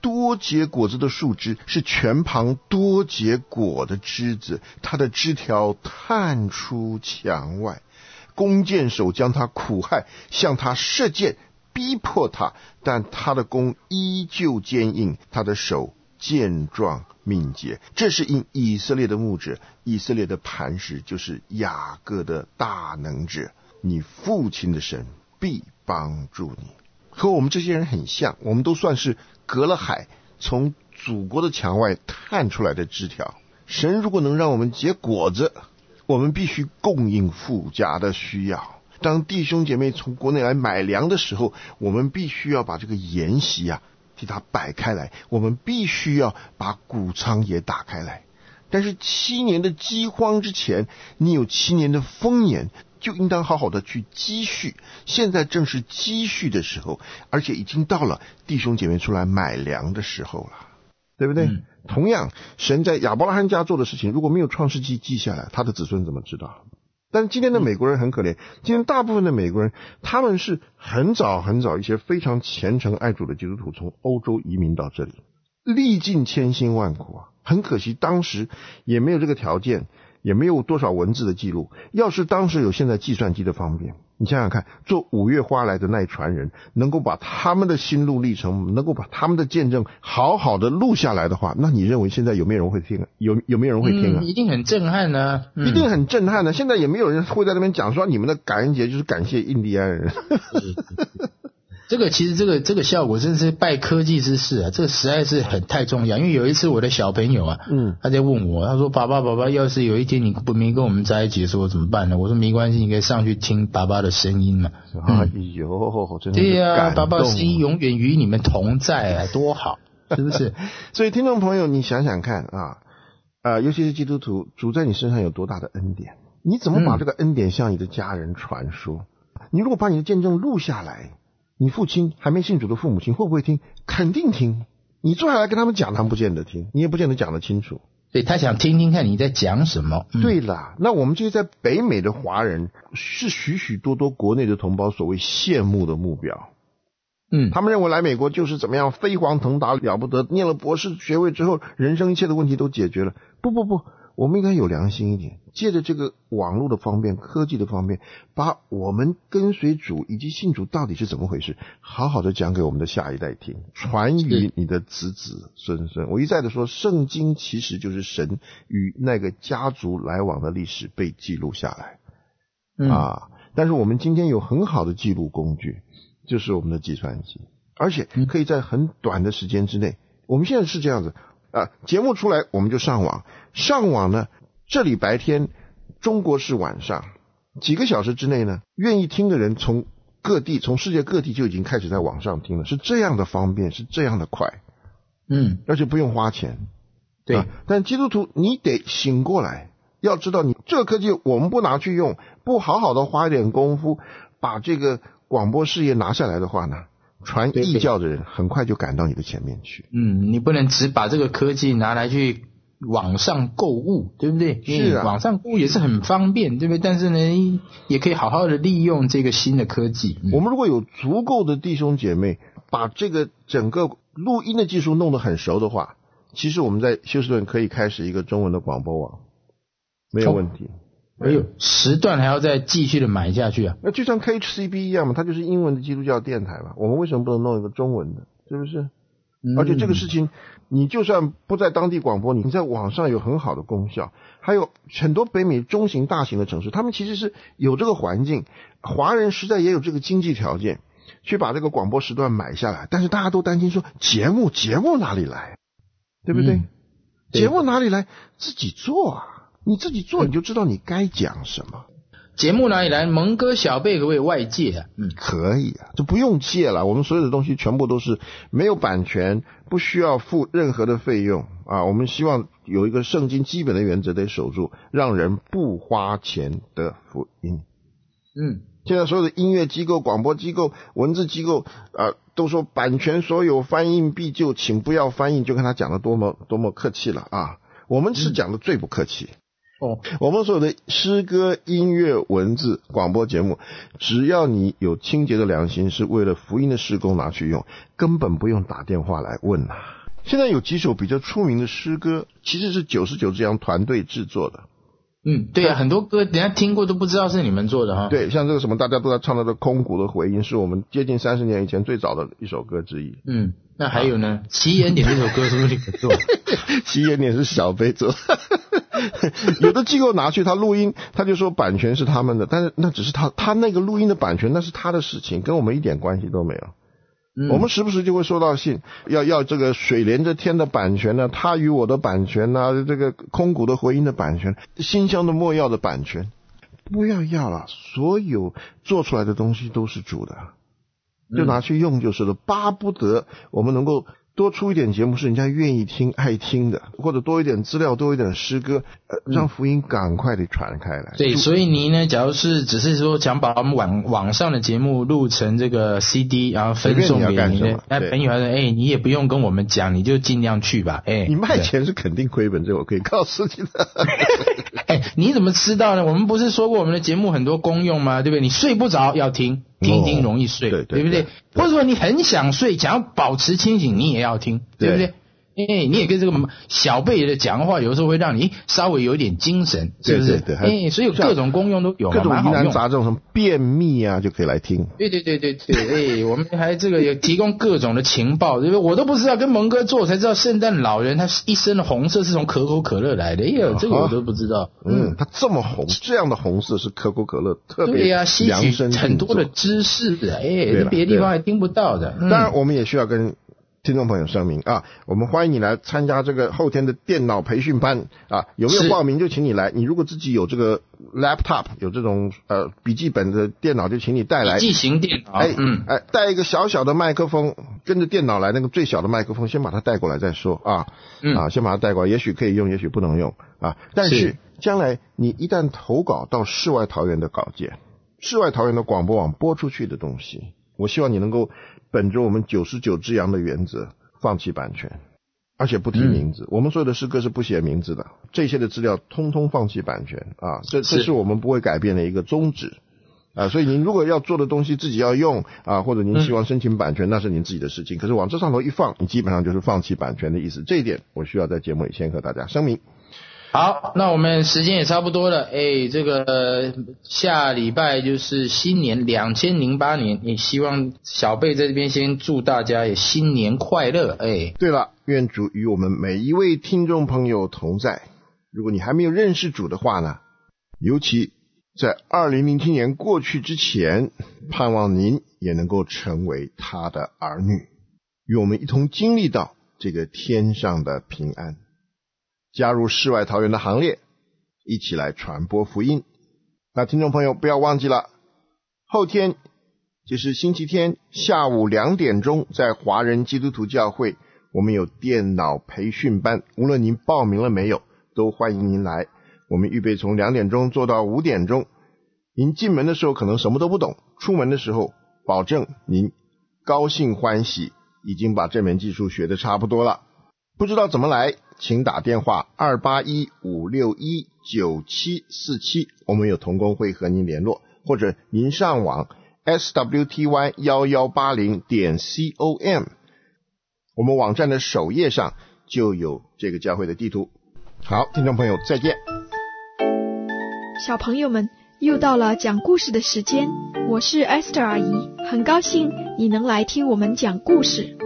D: 多结果子的树枝，是泉旁多结果的枝子，它的枝条探出墙外，弓箭手将他苦害，向他射箭，逼迫他，但他的弓依旧坚硬，他的手健壮敏捷。这是因以色列的牧者，以色列的磐石，就是雅各的大能者，你父亲的神必帮助你。和我们这些人很像，我们都算是隔了海从祖国的墙外探出来的枝条。神如果能让我们结果子，我们必须供应父家的需要。当弟兄姐妹从国内来买粮的时候，我们必须要把这个筵席替它摆开来，我们必须要把谷仓也打开来。但是7年的饥荒之前，你有7年的丰年，就应当好好的去积蓄。现在正是积蓄的时候，而且已经到了弟兄姐妹出来买粮的时候了，对不对？同样，神在亚伯拉罕家做的事情，如果没有创世纪记下来，他的子孙怎么知道？但是今天的美国人很可怜，今天大部分的美国人，他们是很早很早一些非常虔诚爱主的基督徒从欧洲移民到这里，历尽千辛万苦很可惜当时也没有这个条件，也没有多少文字的记录。要是当时有现在计算机的方便，你想想看，做5月花来的那一船人，能够把他们的心路历程，能够把他们的见证好好的录下来的话，那你认为现在有没有人会听？有没有人会听
C: 一定很震撼啊！
D: 一定很震撼的。现在也没有人会在那边讲说你们的感恩节就是感谢印第安人。
C: 这个其实这个效果真是拜科技之士啊，这个实在是太重要。因为有一次我的小朋友他在问我，他说爸爸，要是有一天你没跟我们在一起的时候怎么办呢？我说没关系，你可以上去听爸爸的声音嘛。
D: 哎呦，真的
C: 对啊，爸爸的声音永远与你们同在多好，是不是？
D: 所以听众朋友，你想想看尤其是基督徒，主在你身上有多大的恩典，你怎么把这个恩典向你的家人传说？你如果把你的见证录下来，你父亲还没信主的父母亲会不会听？肯定听。你坐下来跟他们讲，他们不见得听，你也不见得讲得清楚。
C: 对，他想听听看你在讲什么。
D: 对啦，那我们这些在北美的华人是许许多多国内的同胞所谓羡慕的目标。他们认为来美国就是怎么样飞黄腾达了不得，念了博士学位之后，人生一切的问题都解决了。不，我们应该有良心一点，借着这个网络的方便，科技的方便，把我们跟随主以及信主到底是怎么回事，好好的讲给我们的下一代听，传于你的子子孙孙。我一再的说，圣经其实就是神与那个家族来往的历史被记录下来。但是我们今天有很好的记录工具，就是我们的计算机，而且可以在很短的时间之内，我们现在是这样子节目出来我们就上网呢，这里白天，中国是晚上，几个小时之内呢，愿意听的人从世界各地就已经开始在网上听了，是这样的方便，是这样的快，而且不用花钱。对，但基督徒你得醒过来，要知道你这个科技我们不拿去用，不好好的花一点功夫把这个广播事业拿下来的话呢，传异教的人很快就赶到你的前面去。
C: 你不能只把这个科技拿来去网上购物，对不对？
D: 是
C: 网上购物也是很方便，对不对？但是呢，也可以好好的利用这个新的科技。
D: 我们如果有足够的弟兄姐妹把这个整个录音的技术弄得很熟的话，其实我们在休斯顿可以开始一个中文的广播网，没有问题。
C: 时段还要再继续的买下去啊？
D: 那就像 KHCB 一样嘛，它就是英文的基督教电台嘛，我们为什么不能弄一个中文的？是不是？而且这个事情你就算不在当地广播，你在网上有很好的功效。还有很多北美中型大型的城市，他们其实是有这个环境，华人实在也有这个经济条件去把这个广播时段买下来，但是大家都担心说节目哪里来，对不对？节目哪里来？自己做你自己做你就知道你该讲什么。
C: 节目哪里来？蒙哥小贝可不可以外借
D: 可以这不用借了，我们所有的东西全部都是没有版权，不需要付任何的费用我们希望有一个圣经基本的原则得守住，让人不花钱的福音。现在所有的音乐机构、广播机构、文字机构都说版权所有，翻印必究，请不要翻印，就跟他讲的多么客气了我们是讲的最不客气。 我们所有的诗歌、音乐、文字、广播节目，只要你有清洁的良心，是为了福音的事工拿去用，根本不用打电话来问啊。现在有几首比较出名的诗歌，其实是99只羊团队制作的。
C: 对啊，很多歌人家听过都不知道是你们做的哈。
D: 对，像这个什么大家都在唱到的空谷的回音，是我们接近30年以前最早的一首歌之一。
C: 那还有呢？奇岩点这首歌是不是你们做？
D: 奇岩点是小贝做。有的机构拿去他录音，他就说版权是他们的，但是那只是他那个录音的版权，那是他的事情，跟我们一点关系都没有。我们时不时就会收到信，要这个水连着天的版权呢，他与我的版权呢，这个空谷的回音的版权，馨香的没药的版权，不要了，所有做出来的东西都是主的，就拿去用就是了，巴不得我们能够多出一点节目是人家愿意听爱听的，或者多一点资料，多一点诗歌，让福音赶快地传开来。
C: 对，所以你呢，假如是只是说想把我们网上的节目录成这个 CD， 然后分送给你的朋友，你也不用跟我们讲，你就尽量去吧。
D: 你卖钱是肯定亏本，这我可以告诉你的。
C: 你怎么知道呢？我们不是说过我们的节目很多功用吗？对不对？你睡不着要听容易睡，对不对？或者说你很想睡，想要保持清醒，你也要听，对不对？你也跟这个小辈的讲话，有时候会让你稍微有一点精神，是不是？对，所以各种功用都有，
D: 各种疑难杂症，什么便秘啊，就可以来听。
C: 对，我们还这个也提供各种的情报，对不对？我都不知道，跟蒙哥做我才知道，圣诞老人他一身的红色是从可口可乐来的，这个我都不知道。
D: 他这么红，这样的红色是可口可乐特别
C: 吸取很多的知识的，别的地方还听不到的。
D: 当然，我们也需要跟听众朋友声明啊，我们欢迎你来参加这个后天的电脑培训班啊，有没有报名就请你来。你如果自己有这个 laptop， 有这种笔记本的电脑，就请你带来
C: 笔记型电脑。
D: 带一个小小的麦克风，跟着电脑来，那个最小的麦克风先把它带过来再说啊。先把它带过来，也许可以用，也许不能用啊。但是将来你一旦投稿到世外桃源的稿件，世外桃源的广播网播出去的东西，我希望你能够本着我们99只羊的原则，放弃版权，而且不提名字。我们所有的诗歌是不写名字的，这些的资料通通放弃版权啊，这是我们不会改变的一个宗旨啊。所以您如果要做的东西自己要用啊，或者您希望申请版权，那是您自己的事情。可是往这上头一放，你基本上就是放弃版权的意思。这一点我需要在节目里先和大家声明。
C: 好，那我们时间也差不多了，这个下礼拜就是新年2008年，也希望小贝在这边先祝大家也新年快乐。
D: 对了，愿主与我们每一位听众朋友同在。如果你还没有认识主的话呢，尤其在2007年过去之前，盼望您也能够成为他的儿女，与我们一同经历到这个天上的平安，加入世外桃源的行列，一起来传播福音。那听众朋友不要忘记了，后天就是星期天下午2点钟，在华人基督徒教会我们有电脑培训班，无论您报名了没有，都欢迎您来。我们预备从2点钟做到5点钟，您进门的时候可能什么都不懂，出门的时候保证您高兴欢喜，已经把这门技术学得差不多了。不知道怎么来，请打电话281-561-9747，我们有同工会和您联络，或者您上网 swty1180.com， 我们网站的首页上就有这个教会的地图。好，听众朋友再见。
E: 小朋友们，又到了讲故事的时间，我是 Esther 阿姨，很高兴你能来听我们讲故事。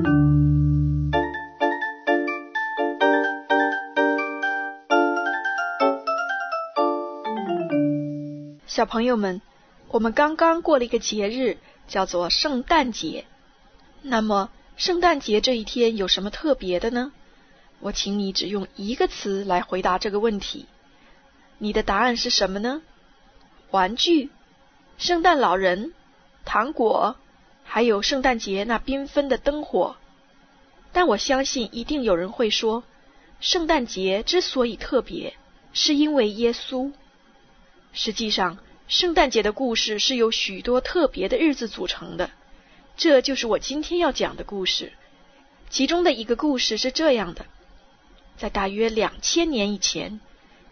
E: 小朋友们，我们刚刚过了一个节日，叫做圣诞节。那么，圣诞节这一天有什么特别的呢？我请你只用一个词来回答这个问题。你的答案是什么呢？玩具、圣诞老人、糖果，还有圣诞节那缤纷的灯火。但我相信一定有人会说，圣诞节之所以特别，是因为耶稣。实际上，圣诞节的故事是由许多特别的日子组成的，这就是我今天要讲的故事。其中的一个故事是这样的：在大约2000年以前，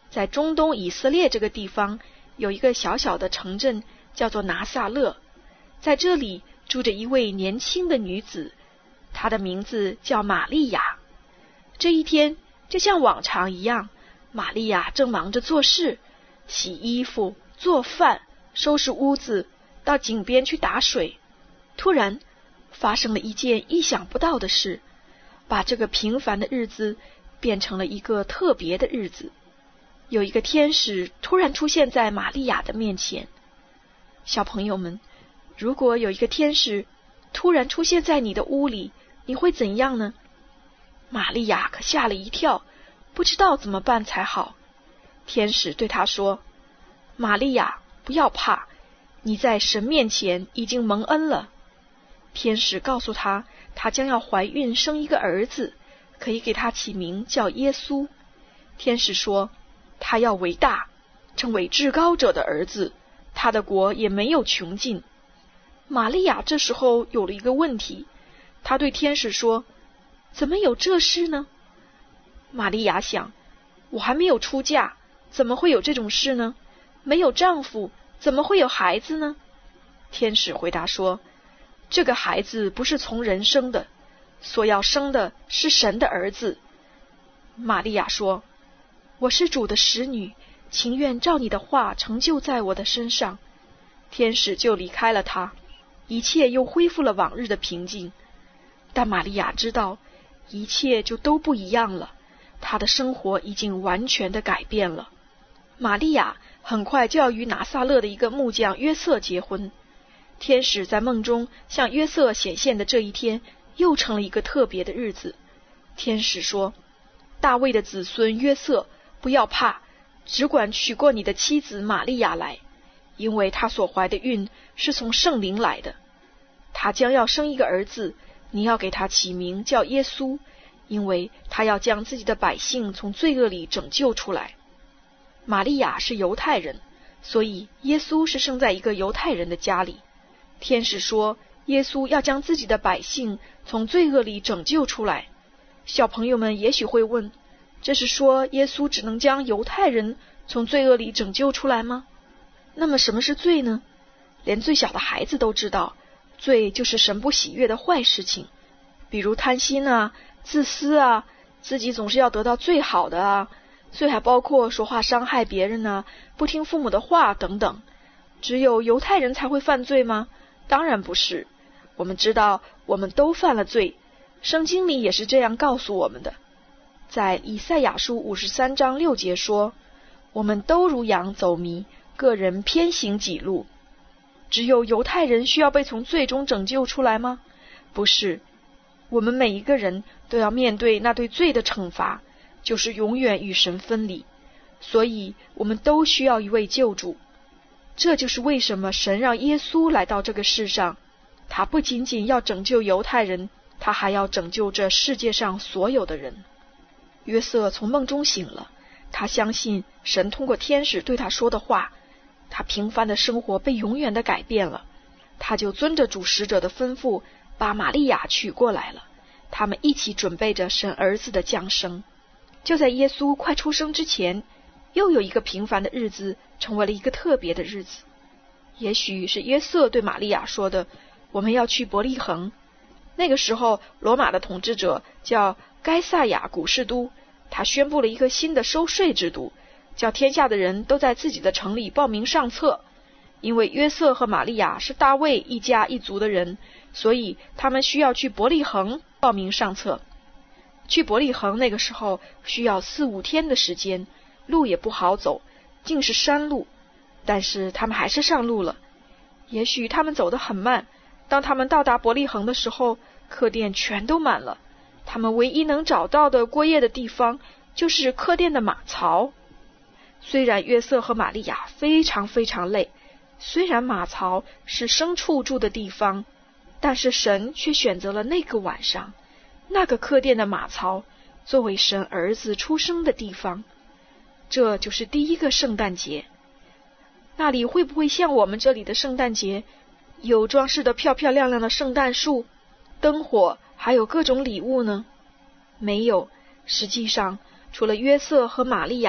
E: 在中东以色列这个地方有一个小小的城镇叫做拿撒勒，在这里住着一位年轻的女子，她的名字叫玛利亚。这一天就像往常一样，玛利亚正忙着做事，洗衣服、做饭、收拾屋子，到井边去打水。突然发生了一件意想不到的事，把这个平凡的日子变成了一个特别的日子。有一个天使突然出现在玛利亚的面前。小朋友们，如果有一个天使突然出现在你的屋里，你会怎样呢？玛利亚可吓了一跳，不知道怎么办才好。天使对她说：玛利亚，不要怕，你在神面前已经蒙恩了。天使告诉她，她将要怀孕生一个儿子，可以给他起名叫耶稣。天使说，他要为大，成为至高者的儿子，他的国也没有穷尽。玛利亚这时候有了一个问题，她对天使说，怎么有这事呢？玛利亚想，我还没有出嫁，怎么会有这种事呢？没有丈夫，怎么会有孩子呢？天使回答说，这个孩子不是从人生的，所要生的是神的儿子。玛利亚说，我是主的使女，情愿照你的话成就在我的身上。天使就离开了她，一切又恢复了往日的平静。但玛利亚知道，一切就都不一样了，她的生活已经完全的改变了。玛利亚很快就要与拿撒勒的一个木匠约瑟结婚。天使在梦中向约瑟显现的这一天，又成了一个特别的日子。天使说，大卫的子孙约瑟，不要怕，只管娶过你的妻子玛利亚来，因为她所怀的孕是从圣灵来的。她将要生一个儿子，你要给他起名叫耶稣，因为他要将自己的百姓从罪恶里拯救出来。玛利亚是犹太人，所以耶稣是生在一个犹太人的家里。天使说，耶稣要将自己的百姓从罪恶里拯救出来。小朋友们也许会问，这是说耶稣只能将犹太人从罪恶里拯救出来吗？那么什么是罪呢？连最小的孩子都知道，罪就是神不喜悦的坏事情，比如贪心啊、自私啊，自己总是要得到最好的啊。罪还包括说话伤害别人啊，不听父母的话等等。只有犹太人才会犯罪吗？当然不是。我们知道我们都犯了罪，圣经里也是这样告诉我们的。在以赛亚书53章6节说，我们都如羊走迷，个人偏行己路。只有犹太人需要被从罪中拯救出来吗？不是，我们每一个人都要面对那对罪的惩罚，就是永远与神分离。所以我们都需要一位救主。这就是为什么神让耶稣来到这个世上，他不仅仅要拯救犹太人，他还要拯救这世界上所有的人。约瑟从梦中醒了，他相信神通过天使对他说的话，他平凡的生活被永远的改变了。他就遵着主使者的吩咐，把玛利亚娶过来了。他们一起准备着神儿子的降生。就在耶稣快出生之前，又有一个平凡的日子成为了一个特别的日子。也许是约瑟对玛利亚说的，我们要去伯利恒。那个时候罗马的统治者叫该撒亚古士都，他宣布了一个新的收税制度，叫天下的人都在自己的城里报名上册。因为约瑟和玛利亚是大卫一家一族的人，所以他们需要去伯利恒报名上册。去伯利恒那个时候需要4-5天的时间，路也不好走，竟是山路，但是他们还是上路了。也许他们走得很慢，当他们到达伯利恒的时候，客店全都满了。他们唯一能找到的过夜的地方就是客店的马槽。虽然约瑟和玛利亚非常非常累，虽然马槽是牲畜住的地方，但是神却选择了那个晚上，那个客店的马槽作为神儿子出生的地方。这就是第一个圣诞节。那里会不会像我们这里的圣诞节，有装饰的漂漂亮亮的圣诞树、灯火，还有各种礼物呢？没有。实际上除了约瑟和玛利亚，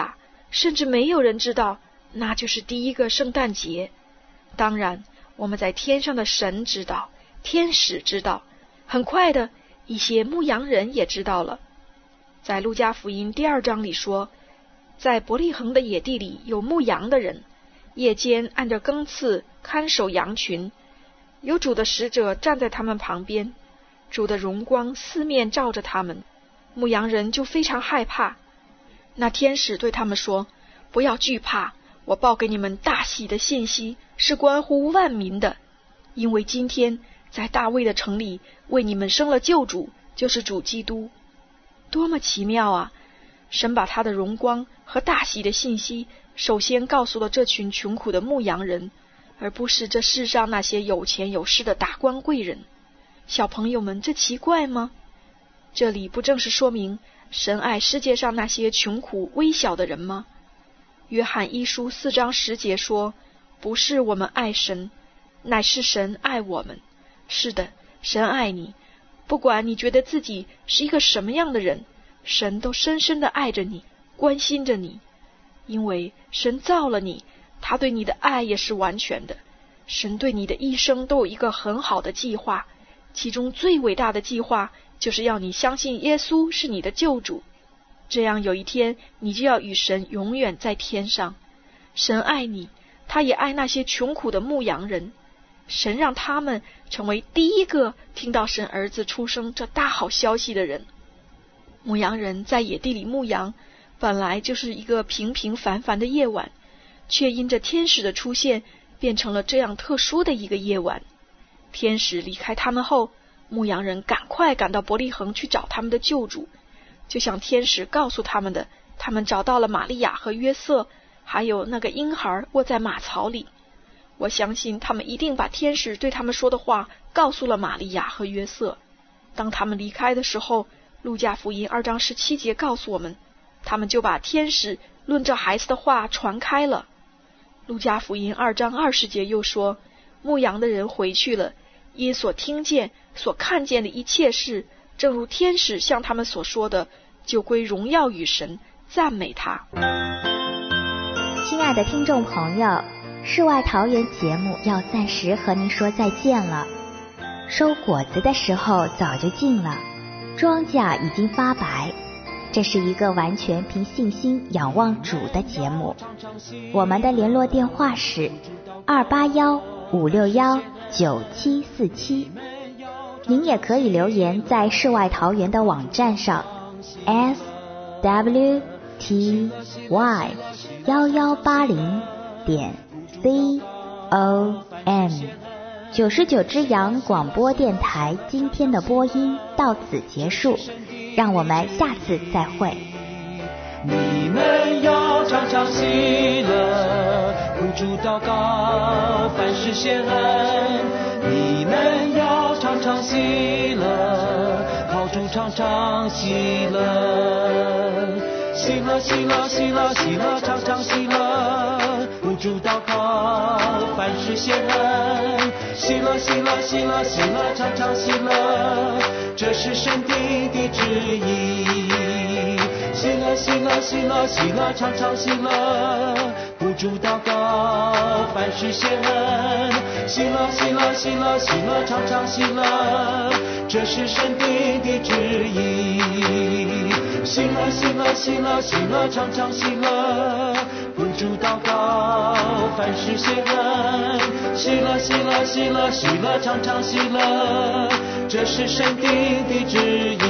E: 甚至没有人知道那就是第一个圣诞节。当然，我们在天上的神知道，天使知道，很快的，一些牧羊人也知道了。在路加福音第2章里说，在伯利恒的野地里有牧羊的人，夜间按着更次看守羊群，有主的使者站在他们旁边，主的荣光四面照着他们，牧羊人就非常害怕。那天使对他们说，不要惧怕，我报给你们大喜的信息，是关乎万民的，因为今天在大卫的城里为你们生了救主，就是主基督。多么奇妙啊！神把他的荣光和大喜的信息首先告诉了这群穷苦的牧羊人，而不是这世上那些有钱有势的达官贵人。小朋友们，这奇怪吗？这里不正是说明神爱世界上那些穷苦微小的人吗？约翰一书4章10节说，不是我们爱神，乃是神爱我们。是的，神爱你，不管你觉得自己是一个什么样的人，神都深深地爱着你，关心着你。因为神造了你，他对你的爱也是完全的。神对你的一生都有一个很好的计划，其中最伟大的计划就是要你相信耶稣是你的救主，这样有一天你就要与神永远在天上。神爱你，他也爱那些穷苦的牧羊人，神让他们成为第一个听到神儿子出生这大好消息的人。牧羊人在野地里牧羊，本来就是一个平平凡凡的夜晚，却因着天使的出现变成了这样特殊的一个夜晚。天使离开他们后，牧羊人赶快赶到伯利恒去找他们的救主，就像天使告诉他们的，他们找到了玛利亚和约瑟，还有那个婴孩卧在马槽里。我相信他们一定把天使对他们说的话告诉了玛利亚和约瑟。当他们离开的时候，路加福音2章17节告诉我们，他们就把天使论这孩子的话传开了。路加福音2章20节又说，牧羊的人回去了，因所听见所看见的一切事，正如天使向他们所说的，就归荣耀与神，赞美他。
B: 亲爱的听众朋友，世外桃源节目要暂时和您说再见了。收果子的时候早就近了，庄稼已经发白，这是一个完全凭信心仰望主的节目。我们的联络电话是281-561-9747，您也可以留言在世外桃源的网站上 swty1180.com。 99只羊广播电台今天的播音到此结束，让我们下次再会。
A: 你们要常常喜乐，不住祷告，凡事谢恩。你们要常常喜乐，靠主常常喜乐。喜乐喜乐喜乐喜乐，常常喜乐，不住祷告，凡事谢恩。喜乐喜乐喜乐喜乐，常常喜乐，这是神定的旨意。喜乐喜乐喜乐喜乐，常常喜乐，不住祷告，凡事谢恩。喜乐喜乐喜乐喜乐，常常喜乐，这是神定的旨意。喜乐喜乐喜乐喜乐，常常喜乐，不住祷告，凡事谢恩。喜乐喜乐喜乐喜乐，常常喜乐，这是神定的旨意。